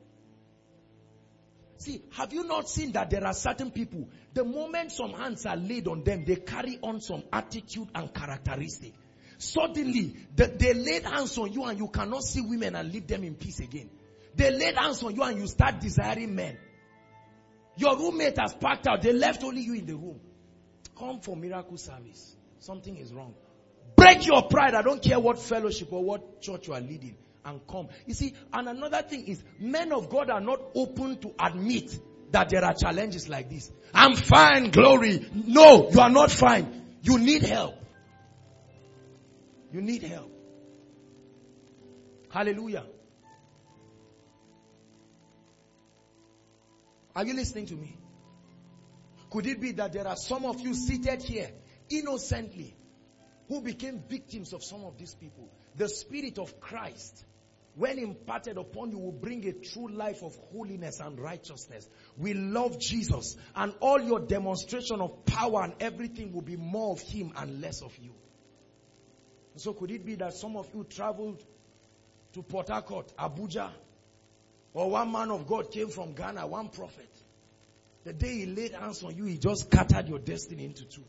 See, have you not seen that there are certain people, the moment some hands are laid on them, they carry on some attitude and characteristic. Suddenly, they laid hands on you and you cannot see women and leave them in peace again. They laid hands on you and you start desiring men. Your roommate has packed out. They left only you in the room. Come for miracle service. Something is wrong. Break your pride. I don't care what fellowship or what church you are leading, and come. You see, and another thing is, men of God are not open to admit that there are challenges like this. I'm fine, glory. No, you are not fine. You need help. You need help. Hallelujah. Are you listening to me? Could it be that there are some of you seated here innocently who became victims of some of these people? The Spirit of Christ, when imparted upon you, will bring a true life of holiness and righteousness. We love Jesus, and all your demonstration of power and everything will be more of Him and less of you. So could it be that some of you traveled to Port Harcourt, Abuja, or one man of God came from Ghana, one prophet. The day he laid hands on you, he just scattered your destiny into two.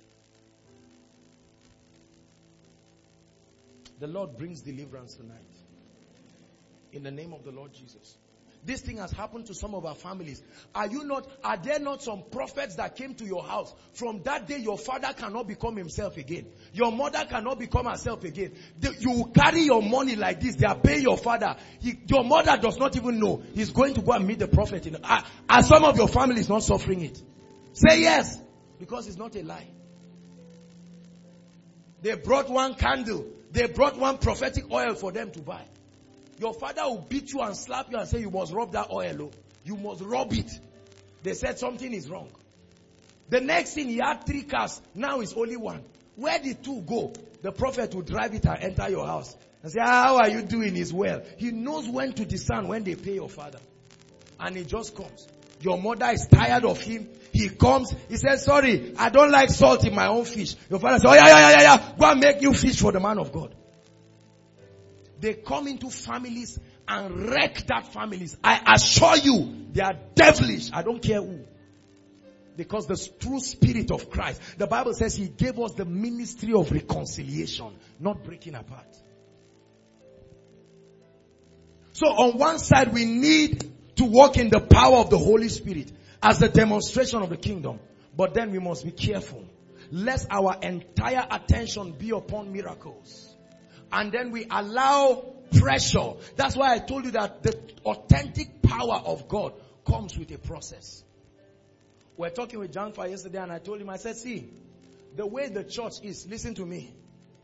The Lord brings deliverance tonight. In the name of the Lord Jesus. This thing has happened to some of our families. Are there not some prophets that came to your house? From that day, your father cannot become himself again. Your mother cannot become herself again. You will carry your money like this. They are paying your father. Your mother does not even know. He's going to go and meet the prophet. Are some of your family is not suffering it? Say yes. Because it's not a lie. They brought one candle. They brought one prophetic oil for them to buy. Your father will beat you and slap you and say, you must rub that oil. You must rub it. They said something is wrong. The next thing, he had 3 cars. Now it's only one. Where did 2 go? The prophet will drive it and enter your house. And say, how are you doing? Is well. He knows when to discern when they pay your father. And he just comes. Your mother is tired of him. He comes. He says, sorry, I don't like salt in my own fish. Your father says, oh yeah. Go and make new fish for the man of God. They come into families and wreck that families. I assure you, they are devilish. I don't care who. Because the true Spirit of Christ, the Bible says He gave us the ministry of reconciliation, not breaking apart. So on one side, we need to walk in the power of the Holy Spirit as a demonstration of the kingdom. But then we must be careful, lest our entire attention be upon miracles. And then we allow pressure. That's why I told you that the authentic power of God comes with a process. We were talking with Janfa yesterday and I told him, I said, see, the way the church is, listen to me.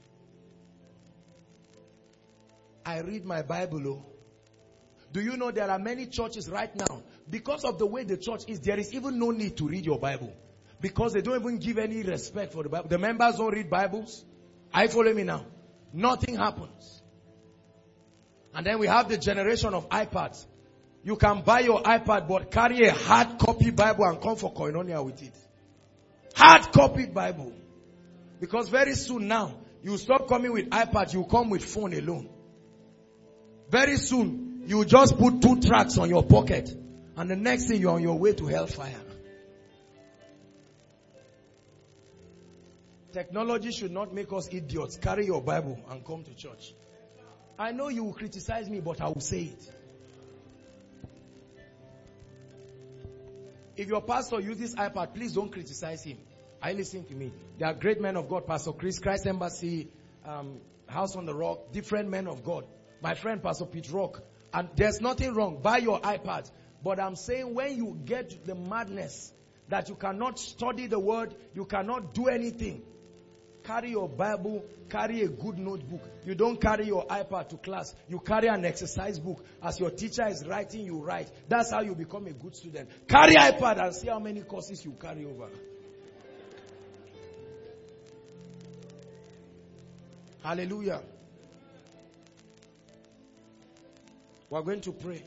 I read my Bible. Do you know there are many churches right now, because of the way the church is, there is even no need to read your Bible. Because they don't even give any respect for the Bible. The members don't read Bibles. Are you following me now? Nothing happens. And then we have the generation of iPads. You can buy your iPad but carry a hard copy Bible and come for koinonia with it. Hard copy Bible. Because very soon now, you stop coming with iPad, you come with phone alone. Very soon, you just put 2 tracks on your pocket. And the next thing, you're on your way to hellfire. Technology should not make us idiots. Carry your Bible and come to church. I know you will criticize me, but I will say it. If your pastor uses iPad, please don't criticize him. Are you listening to me? There are great men of God. Pastor Chris, Christ Embassy, House on the Rock, different men of God. My friend, Pastor Pete Rock. And there's nothing wrong. Buy your iPad. But I'm saying when you get to the madness that you cannot study the word, you cannot do anything, carry your Bible, carry a good notebook. You don't carry your iPad to class. You carry an exercise book. As your teacher is writing, you write. That's how you become a good student. Carry iPad and see how many courses you carry over. Hallelujah. We're going to pray.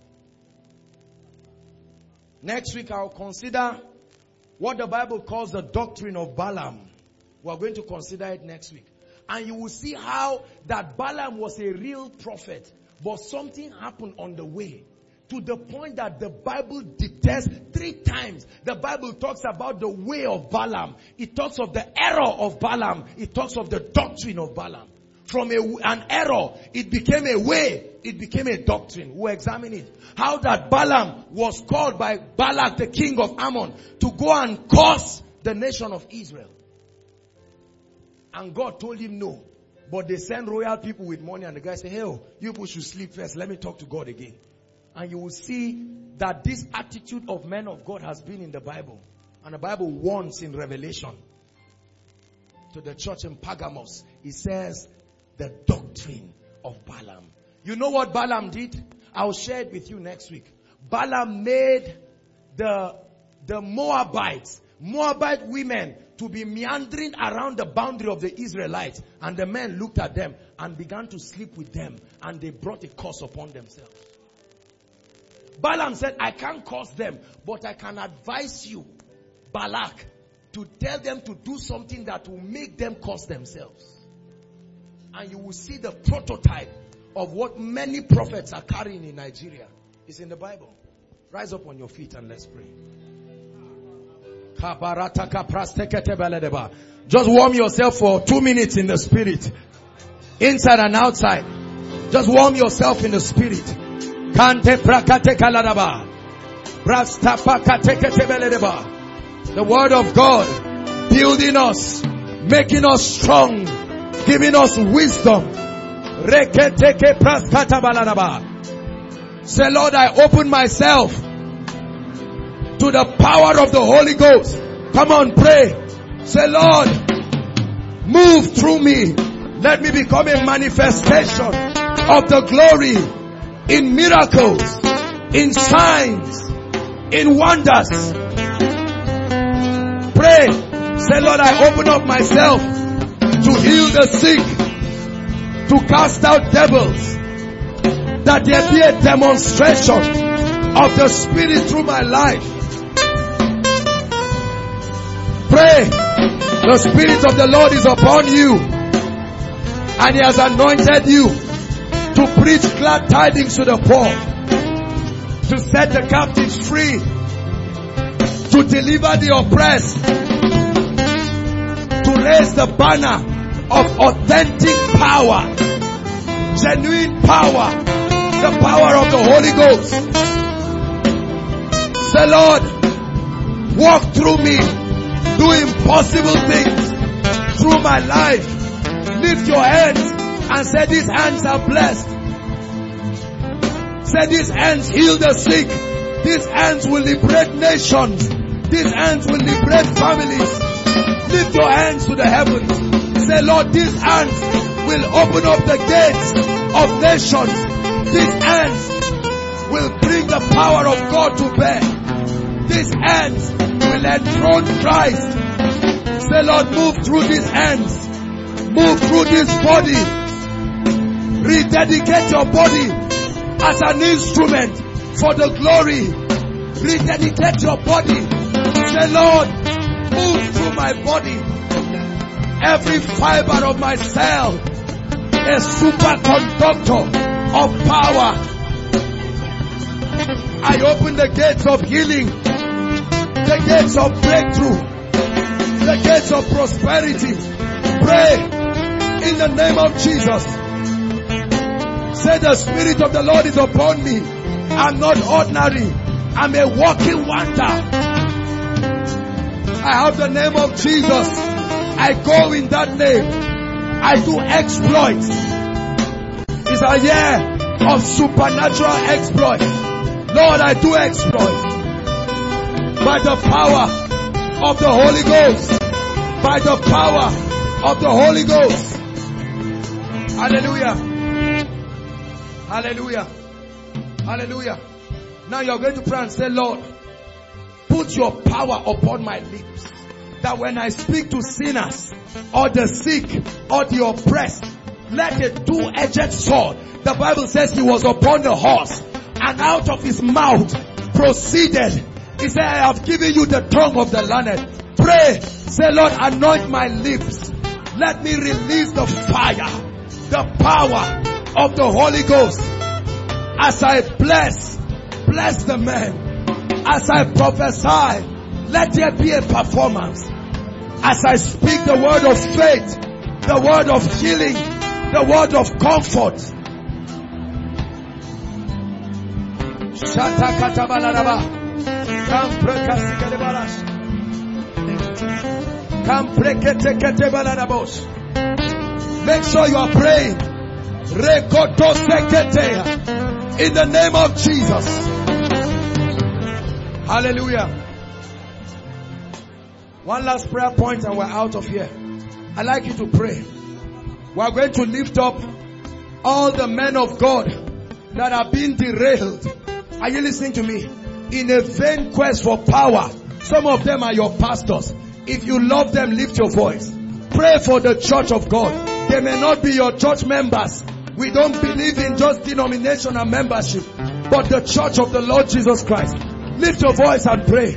Next week I'll consider what the Bible calls the doctrine of Balaam. We're going to consider it next week. And you will see how that Balaam was a real prophet. But something happened on the way. To the point that the Bible detests 3 times. The Bible talks about the way of Balaam. It talks of the error of Balaam. It talks of the doctrine of Balaam. From an error, it became a way. It became a doctrine. We'll examine it. How that Balaam was called by Balak, the king of Ammon, to go and curse the nation of Israel. And God told him no. But they sent royal people with money and the guy said, hey, you people should sleep first. Let me talk to God again. And you will see that this attitude of men of God has been in the Bible. And the Bible warns in Revelation to the church in Pergamos. It says the doctrine of Balaam. You know what Balaam did? I'll share it with you next week. Balaam made the Moabite women to be meandering around the boundary of the Israelites. And the men looked at them and began to sleep with them. And they brought a curse upon themselves. Balaam said, I can't curse them, but I can advise you, Balak, to tell them to do something that will make them curse themselves. And you will see the prototype of what many prophets are carrying in Nigeria. It's in the Bible. Rise up on your feet and let's pray. Just warm yourself for 2 minutes in the spirit. Inside and outside. Just warm yourself in the spirit. The word of God building us, making us strong, giving us wisdom. Say, Lord, I open myself to the power of the Holy Ghost. Come on, pray. Say, Lord, move through me. Let me become a manifestation of the glory in miracles, in signs, in wonders. Pray. Say, Lord, I open up myself to heal the sick, to cast out devils, that there be a demonstration of the Spirit through my life. Pray. The Spirit of the Lord is upon you, and He has anointed you to preach glad tidings to the poor, to set the captives free, to deliver the oppressed, to raise the banner of authentic power, genuine power, the power of the Holy Ghost. Say, Lord, walk through me, do impossible things through my life. Lift your hands and say, these hands are blessed. Say, these hands heal the sick. These hands will liberate nations. These hands will liberate families. Lift your hands to the heavens. Say, Lord, these hands will open up the gates of nations. These hands will bring the power of God to bear. These hands will enthrone Christ. Say, Lord, move through these hands. Move through this body. Rededicate your body as an instrument for the glory. Rededicate your body. Say, Lord, move through my body. Every fiber of my cell, a superconductor of power. I open the gates of healing, the gates of breakthrough, the gates of prosperity. Pray in the name of Jesus. Say, the Spirit of the Lord is upon me. I'm not ordinary. I'm a walking wonder. I have the name of Jesus. I go in that name. I do exploits. It's a year of supernatural exploits. Lord, I do exploits. By the power of the Holy Ghost. By the power of the Holy Ghost. Hallelujah. Hallelujah. Hallelujah. Now you're going to pray and say, Lord, put your power upon my lips, that when I speak to sinners or the sick or the oppressed, let a two-edged sword. The Bible says he was upon the horse, and out of his mouth proceeded. He said, I have given you the tongue of the learned. Pray. Say, Lord, anoint my lips. Let me release the fire, the power of the Holy Ghost. As I bless the men. As I prophesy, let there be a performance. As I speak the word of faith, the word of healing, the word of comfort. Make sure you are praying. In the name of Jesus. Hallelujah. One last prayer point and we're out of here. I'd like you to pray. We're going to lift up all the men of God that are being derailed. Are you listening to me? In a vain quest for power. Some of them are your pastors. If you love them, lift your voice. Pray for the church of God. They may not be your church members. We don't believe in just denomination and membership, but the church of the Lord Jesus Christ. Lift your voice and pray.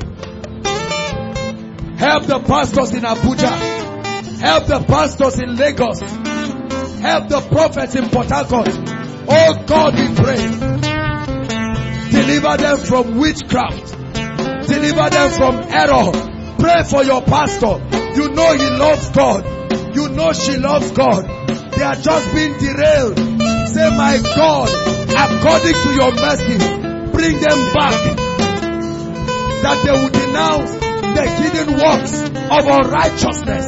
Help the pastors in Abuja. Help the pastors in Lagos. Help the prophets in Port Harcourt. Oh God, we pray. Deliver them from witchcraft. Deliver them from error. Pray for your pastor. You know he loves God. You know she loves God. They are just being derailed. Say, my God, according to your mercy, bring them back. That they will denounce the hidden works of unrighteousness.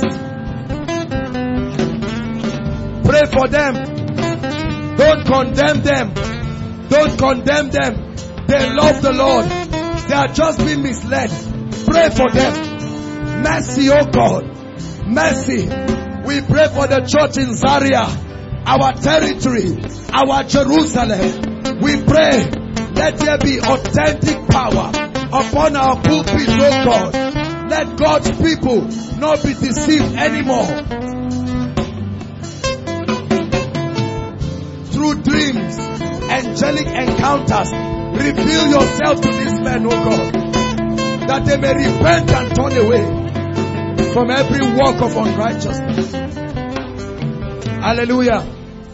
Pray for them. Don't condemn them. Don't condemn them. They love the Lord. They are just being misled. Pray for them. Mercy, oh God. Mercy. We pray for the church in Zaria, our territory, our Jerusalem. We pray, let there be authentic power upon our pulpit, oh God. Let God's people not be deceived anymore. Through dreams, angelic encounters, reveal yourself to these men, oh God, that they may repent and turn away from every work of unrighteousness. Hallelujah.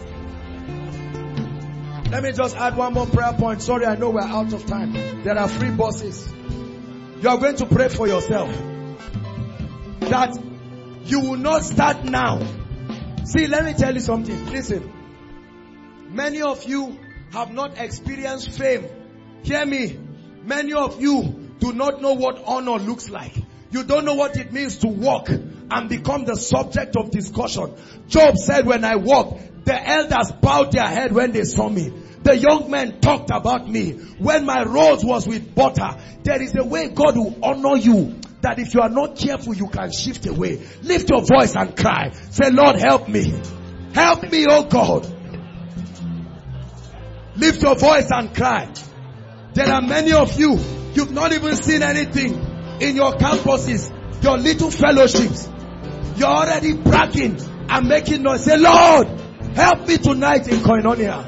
Let me just add one more prayer point. Sorry, I know we're out of time. There are free buses. You are going to pray for yourself that you will not start now. See, let me tell you something. Listen. Many of you have not experienced fame. Hear me. Many of you do not know what honor looks like. You don't know what it means to walk and become the subject of discussion. Job said, when I walked, the elders bowed their head when they saw me. The young men talked about me. When my rose was with butter, there is a way God will honor you, that if you are not careful, you can shift away. Lift your voice and cry. Say, Lord, help me. Help me, oh God. Lift your voice and cry. There are many of you, you've not even seen anything in your campuses, your little fellowships. You're already bragging and making noise. Say, Lord, help me tonight in Koinonia.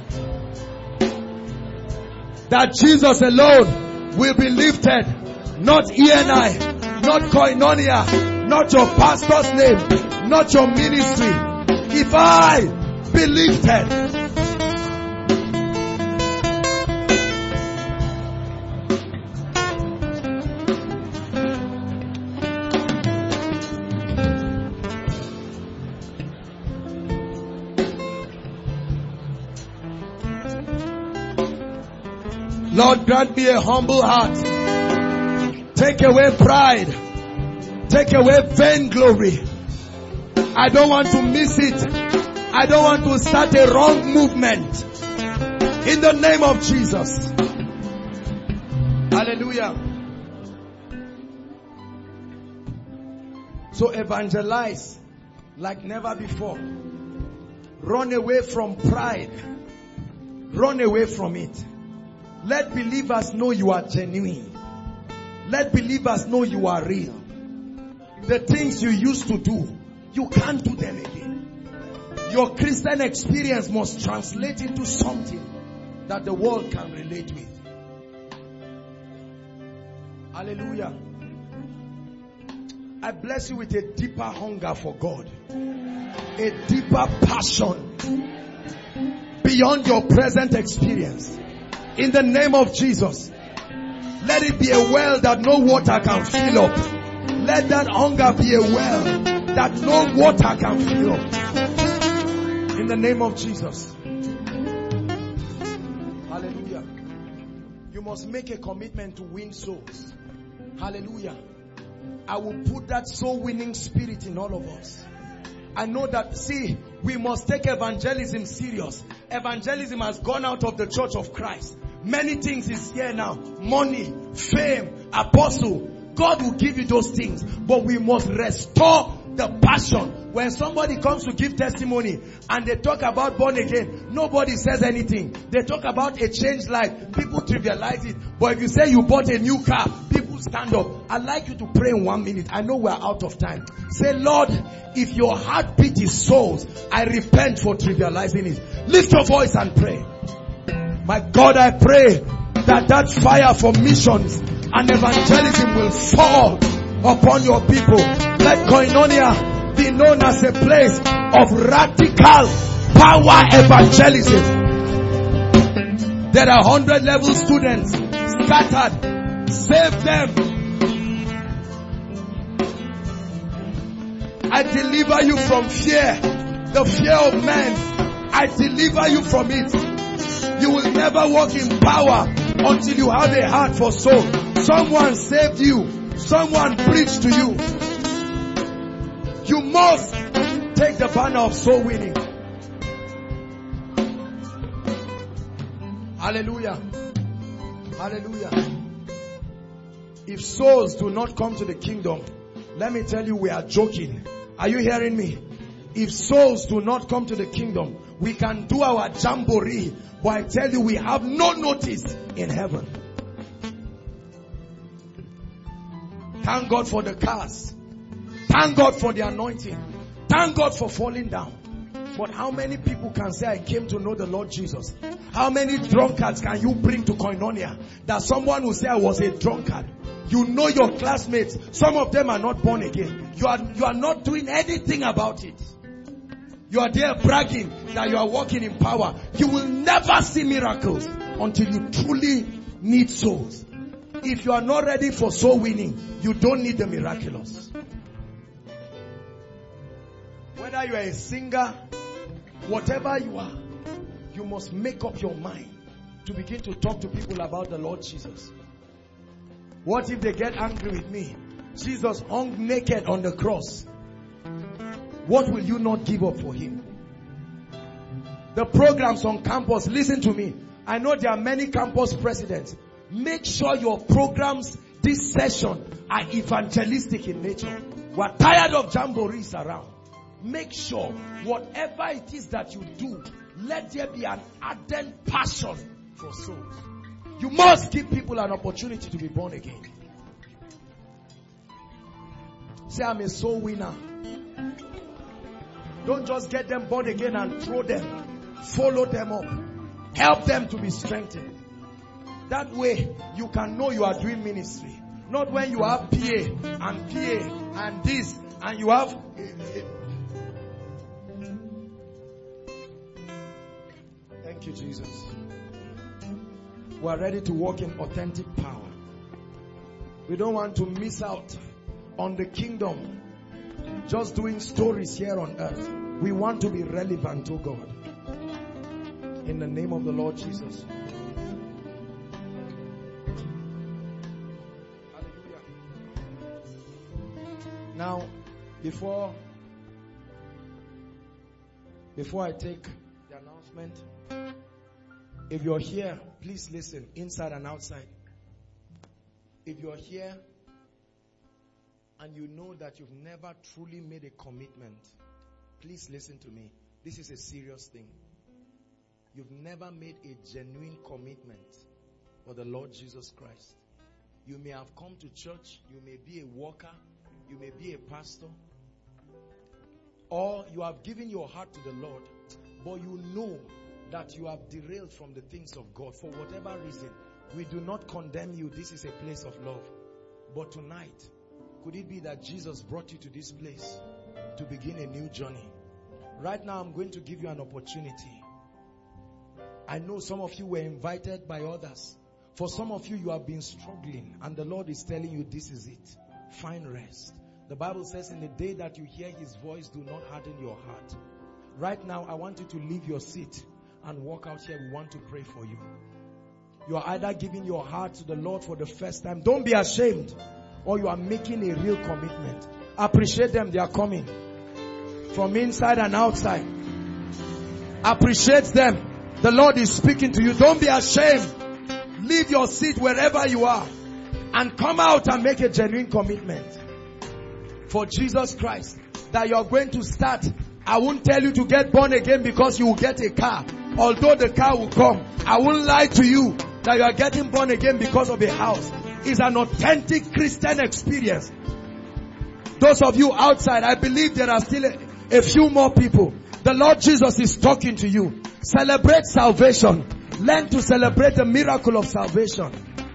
That Jesus alone will be lifted. Not ENI, not Koinonia, not your pastor's name, not your ministry. If I be lifted, Lord, grant me a humble heart. Take away pride. Take away vainglory. I don't want to miss it. I don't want to start a wrong movement. In the name of Jesus. Hallelujah. So evangelize like never before. Run away from pride. Run away from it. Let believers know you are genuine. Let believers know you are real. The things you used to do, you can't do them again. Your Christian experience must translate into something that the world can relate with. Hallelujah. I bless you with a deeper hunger for God. A deeper passion beyond your present experience. In the name of Jesus, let it be a well that no water can fill up. Let that hunger be a well that no water can fill up. In the name of Jesus. Hallelujah. You must make a commitment to win souls. Hallelujah. I will put that soul winning spirit in all of us. I know that, see, we must take evangelism serious. Evangelism has gone out of the church of Christ. Many things is here now. Money, fame, apostle. God will give you those things. But we must restore the passion. When somebody comes to give testimony and they talk about born again, nobody says anything. They talk about a changed life. People trivialize it. But if you say you bought a new car, people stand up. I'd like you to pray in 1 minute. I know we're out of time. Say, Lord, if your heartbeat is souls, I repent for trivializing it. Lift your voice and pray. My God, I pray that fire for missions and evangelism will fall upon your people. Let Koinonia be known as a place of radical power evangelism. There are 100 level students scattered. Save them. I deliver you from fear. The fear of man. I deliver you from it. You will never walk in power until you have a heart for soul. Someone saved you. Someone preached to you. You must take the banner of soul winning. Hallelujah. Hallelujah. If souls do not come to the kingdom, let me tell you, we are joking. Are you hearing me? If souls do not come to the kingdom, we can do our jamboree, but I tell you, we have no notice in heaven. Thank God for the cars. Thank God for the anointing. Thank God for falling down. But how many people can say, I came to know the Lord Jesus? How many drunkards can you bring to Koinonia? That someone will say, I was a drunkard. You know your classmates. Some of them are not born again. You are not doing anything about it. You are there bragging that you are walking in power. You will never see miracles until you truly need souls. If you are not ready for soul winning, you don't need the miraculous. Whether you are a singer, whatever you are, you must make up your mind to begin to talk to people about the Lord Jesus. What if they get angry with me? Jesus hung naked on the cross. What will you not give up for him? The programs on campus, listen to me. I know there are many campus presidents. Make sure your programs this session are evangelistic in nature. We're tired of jamborees around. Make sure whatever it is that you do, let there be an ardent passion for souls. You must give people an opportunity to be born again. Say, I'm a soul winner. Don't just get them born again and throw them. Follow them up. Help them to be strengthened. That way, you can know you are doing ministry. Not when you have PA and this, and you have... Thank you, Jesus. We are ready to walk in authentic power. We don't want to miss out on the kingdom. Just doing stories here on earth. We want to be relevant to God. In the name of the Lord Jesus. Hallelujah. Now, before I take the announcement, if you're here, please listen, inside and outside. If you're here and you know that you've never truly made a commitment, please listen to me. This is a serious thing. You've never made a genuine commitment for the Lord Jesus Christ. You may have come to church, you may be a worker, you may be a pastor, or you have given your heart to the Lord, but you know that you have derailed from the things of God for whatever reason. We do not condemn you. This is a place of love. But tonight, could it be that Jesus brought you to this place to begin a new journey? Right now, I'm going to give you an opportunity. I know some of you were invited by others. For some of you, you have been struggling, and the Lord is telling you this is it. Find rest. The Bible says, in the day that you hear his voice, do not harden your heart. Right now, I want you to leave your seat and walk out here. We want to pray for you. You are either giving your heart to the Lord for the first time. Don't be ashamed. Or you are making a real commitment. Appreciate them. They are coming. From inside and outside. Appreciate them. The Lord is speaking to you. Don't be ashamed. Leave your seat wherever you are and come out and make a genuine commitment for Jesus Christ that you are going to start. I won't tell you to get born again because you will get a car. Although the car will come, I won't lie to you that you are getting born again because of a house. It's an authentic Christian experience. Those of you outside, I believe there are still a few more people. The Lord Jesus is talking to you. Celebrate salvation. Learn to celebrate the miracle of salvation.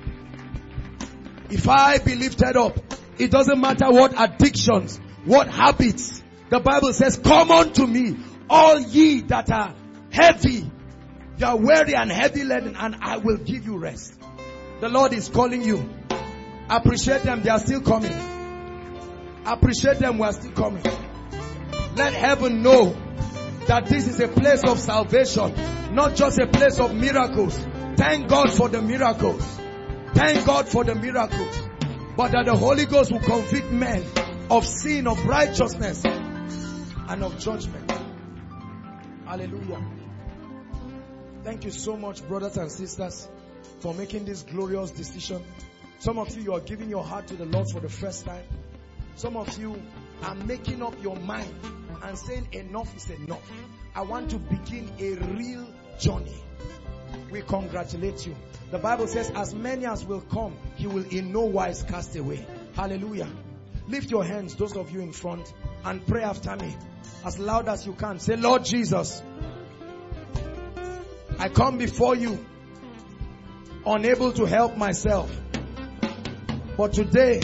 If I be lifted up, it doesn't matter what addictions, what habits. The Bible says, come unto me, all ye that are heavy. You are weary and heavy laden, and I will give you rest. The Lord is calling you. Appreciate them, they are still coming. Appreciate them, we are still coming. Let heaven know that this is a place of salvation, not just a place of miracles. Thank God for the miracles. Thank God for the miracles. But that the Holy Ghost will convict men of sin, of righteousness, and of judgment. Hallelujah. Thank you so much, brothers and sisters, for making this glorious decision. Some of you are giving your heart to the Lord for the first time. Some of you are making up your mind and saying enough is enough. I want to begin a real journey. We congratulate you. The Bible says as many as will come, he will in no wise cast away. Hallelujah. Lift your hands, those of you in front, and pray after me as loud as you can. Say, Lord Jesus, I come before you unable to help myself, but today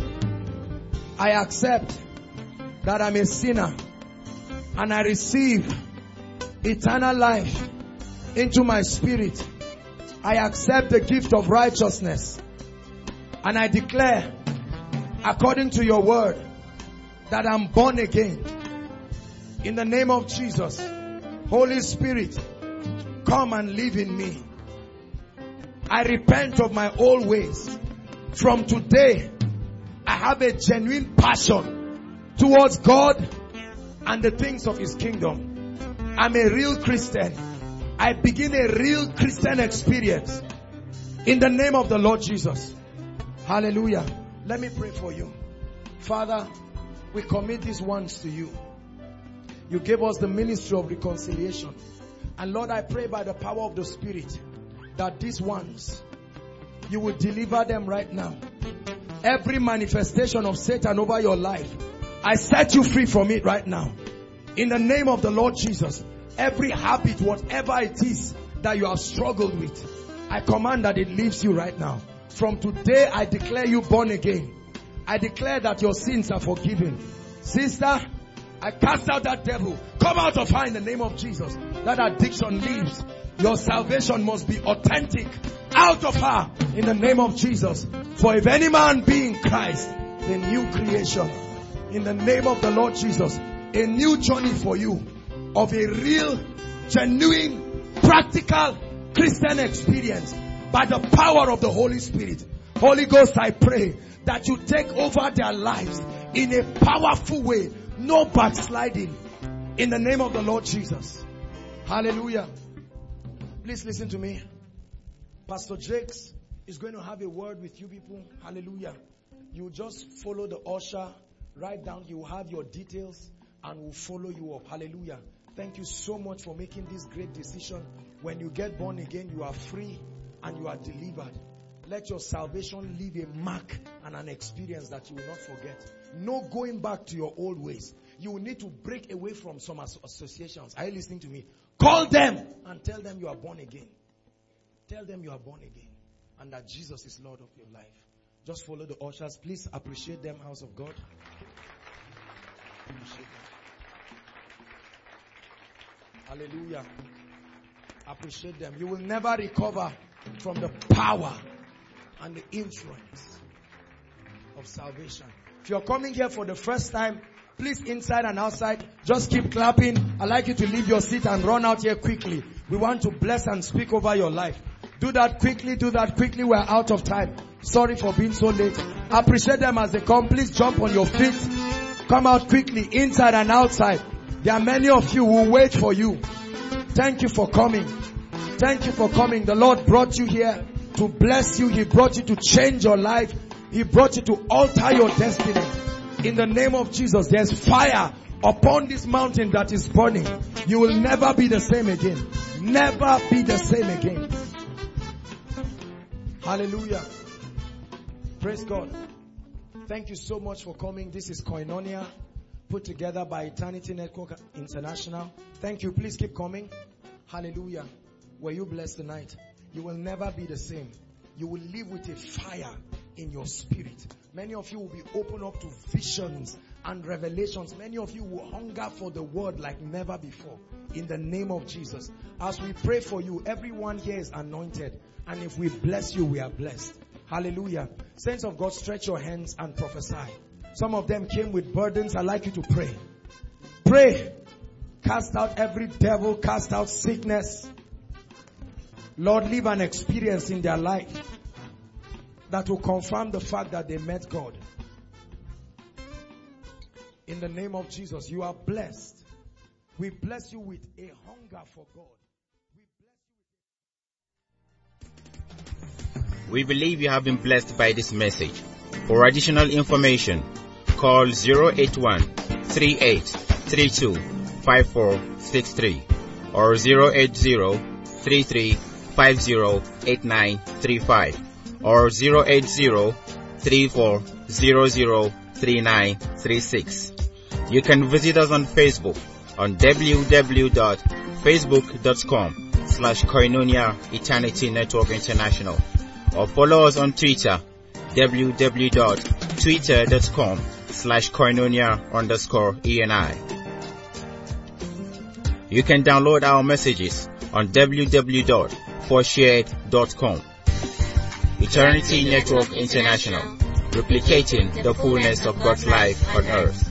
I accept that I'm a sinner and I receive eternal life into my spirit. I accept the gift of righteousness and I declare, according to your word, that I'm born again. In the name of Jesus, Holy Spirit, come and live in me. I repent of my old ways. From today, I have a genuine passion towards God and the things of His kingdom. I'm a real Christian. I begin a real Christian experience in the name of the Lord Jesus. Hallelujah. Let me pray for you. Father, we commit these ones to you. You gave us the ministry of reconciliation. And Lord, I pray by the power of the Spirit that these ones, you will deliver them right now. Every manifestation of Satan over your life, I set you free from it right now. In the name of the Lord Jesus, every habit, whatever it is that you have struggled with, I command that it leaves you right now. From today, I declare you born again. I declare that your sins are forgiven. Sister, I cast out that devil. Come out of her in the name of Jesus. That addiction leaves. Your salvation must be authentic. Out of her in the name of Jesus. For if any man be in Christ, the new creation. In the name of the Lord Jesus. A new journey for you of a real, genuine, practical Christian experience by the power of the Holy Spirit. Holy Ghost, I pray that you take over their lives in a powerful way. No backsliding. In the name of the Lord Jesus. Hallelujah. Please listen to me. Pastor Jakes is going to have a word with you people. Hallelujah. You just follow the usher. Write down. You will have your details and will follow you up. Hallelujah. Thank you so much for making this great decision. When you get born again, you are free and you are delivered. Let your salvation leave a mark and an experience that you will not forget. No going back to your old ways. You will need to break away from some associations. Are you listening to me? Call them and tell them you are born again. Tell them you are born again and that Jesus is Lord of your life. Just follow the ushers. Please appreciate them, house of God. Appreciate them. Hallelujah. Appreciate them. You will never recover from the power and the influence of salvation. If you're coming here for the first time, please, inside and outside, just keep clapping. I'd like you to leave your seat and run out here quickly. We want to bless and speak over your life. Do that quickly, do that quickly. We're out of time. Sorry for being so late. Appreciate them as they come. Please jump on your feet. Come out quickly, inside and outside. There are many of you who will wait for you. Thank you for coming. Thank you for coming. The Lord brought you here to bless you. He brought you to change your life. He brought you to alter your destiny. In the name of Jesus, there's fire upon this mountain that is burning. You will never be the same again. Never be the same again. Hallelujah. Praise God. Thank you so much for coming. This is Koinonia, put together by Eternity Network International. Thank you. Please keep coming. Hallelujah. Were you blessed tonight? You will never be the same. You will live with a fire in your spirit. Many of you will be open up to visions and revelations. Many of you will hunger for the word like never before. In the name of Jesus. As we pray for you, everyone here is anointed. And if we bless you, we are blessed. Hallelujah. Saints of God, stretch your hands and prophesy. Some of them came with burdens. I'd like you to pray. Pray. Cast out every devil. Cast out sickness. Lord, live an experience in their life that will confirm the fact that they met God. In the name of Jesus, you are blessed. We bless you with a hunger for God. We believe you have been blessed by this message. For additional information, call 081-3832-5463 or 080-3350-8935 or 080-3400-3936. You can visit us on Facebook on www.facebook.com/Koinonia Eternity Network International or follow us on Twitter www.twitter.com/Koinonia_ENI. You can download our messages on www.forshared.com. Eternity Network International, replicating the fullness of God's life on earth.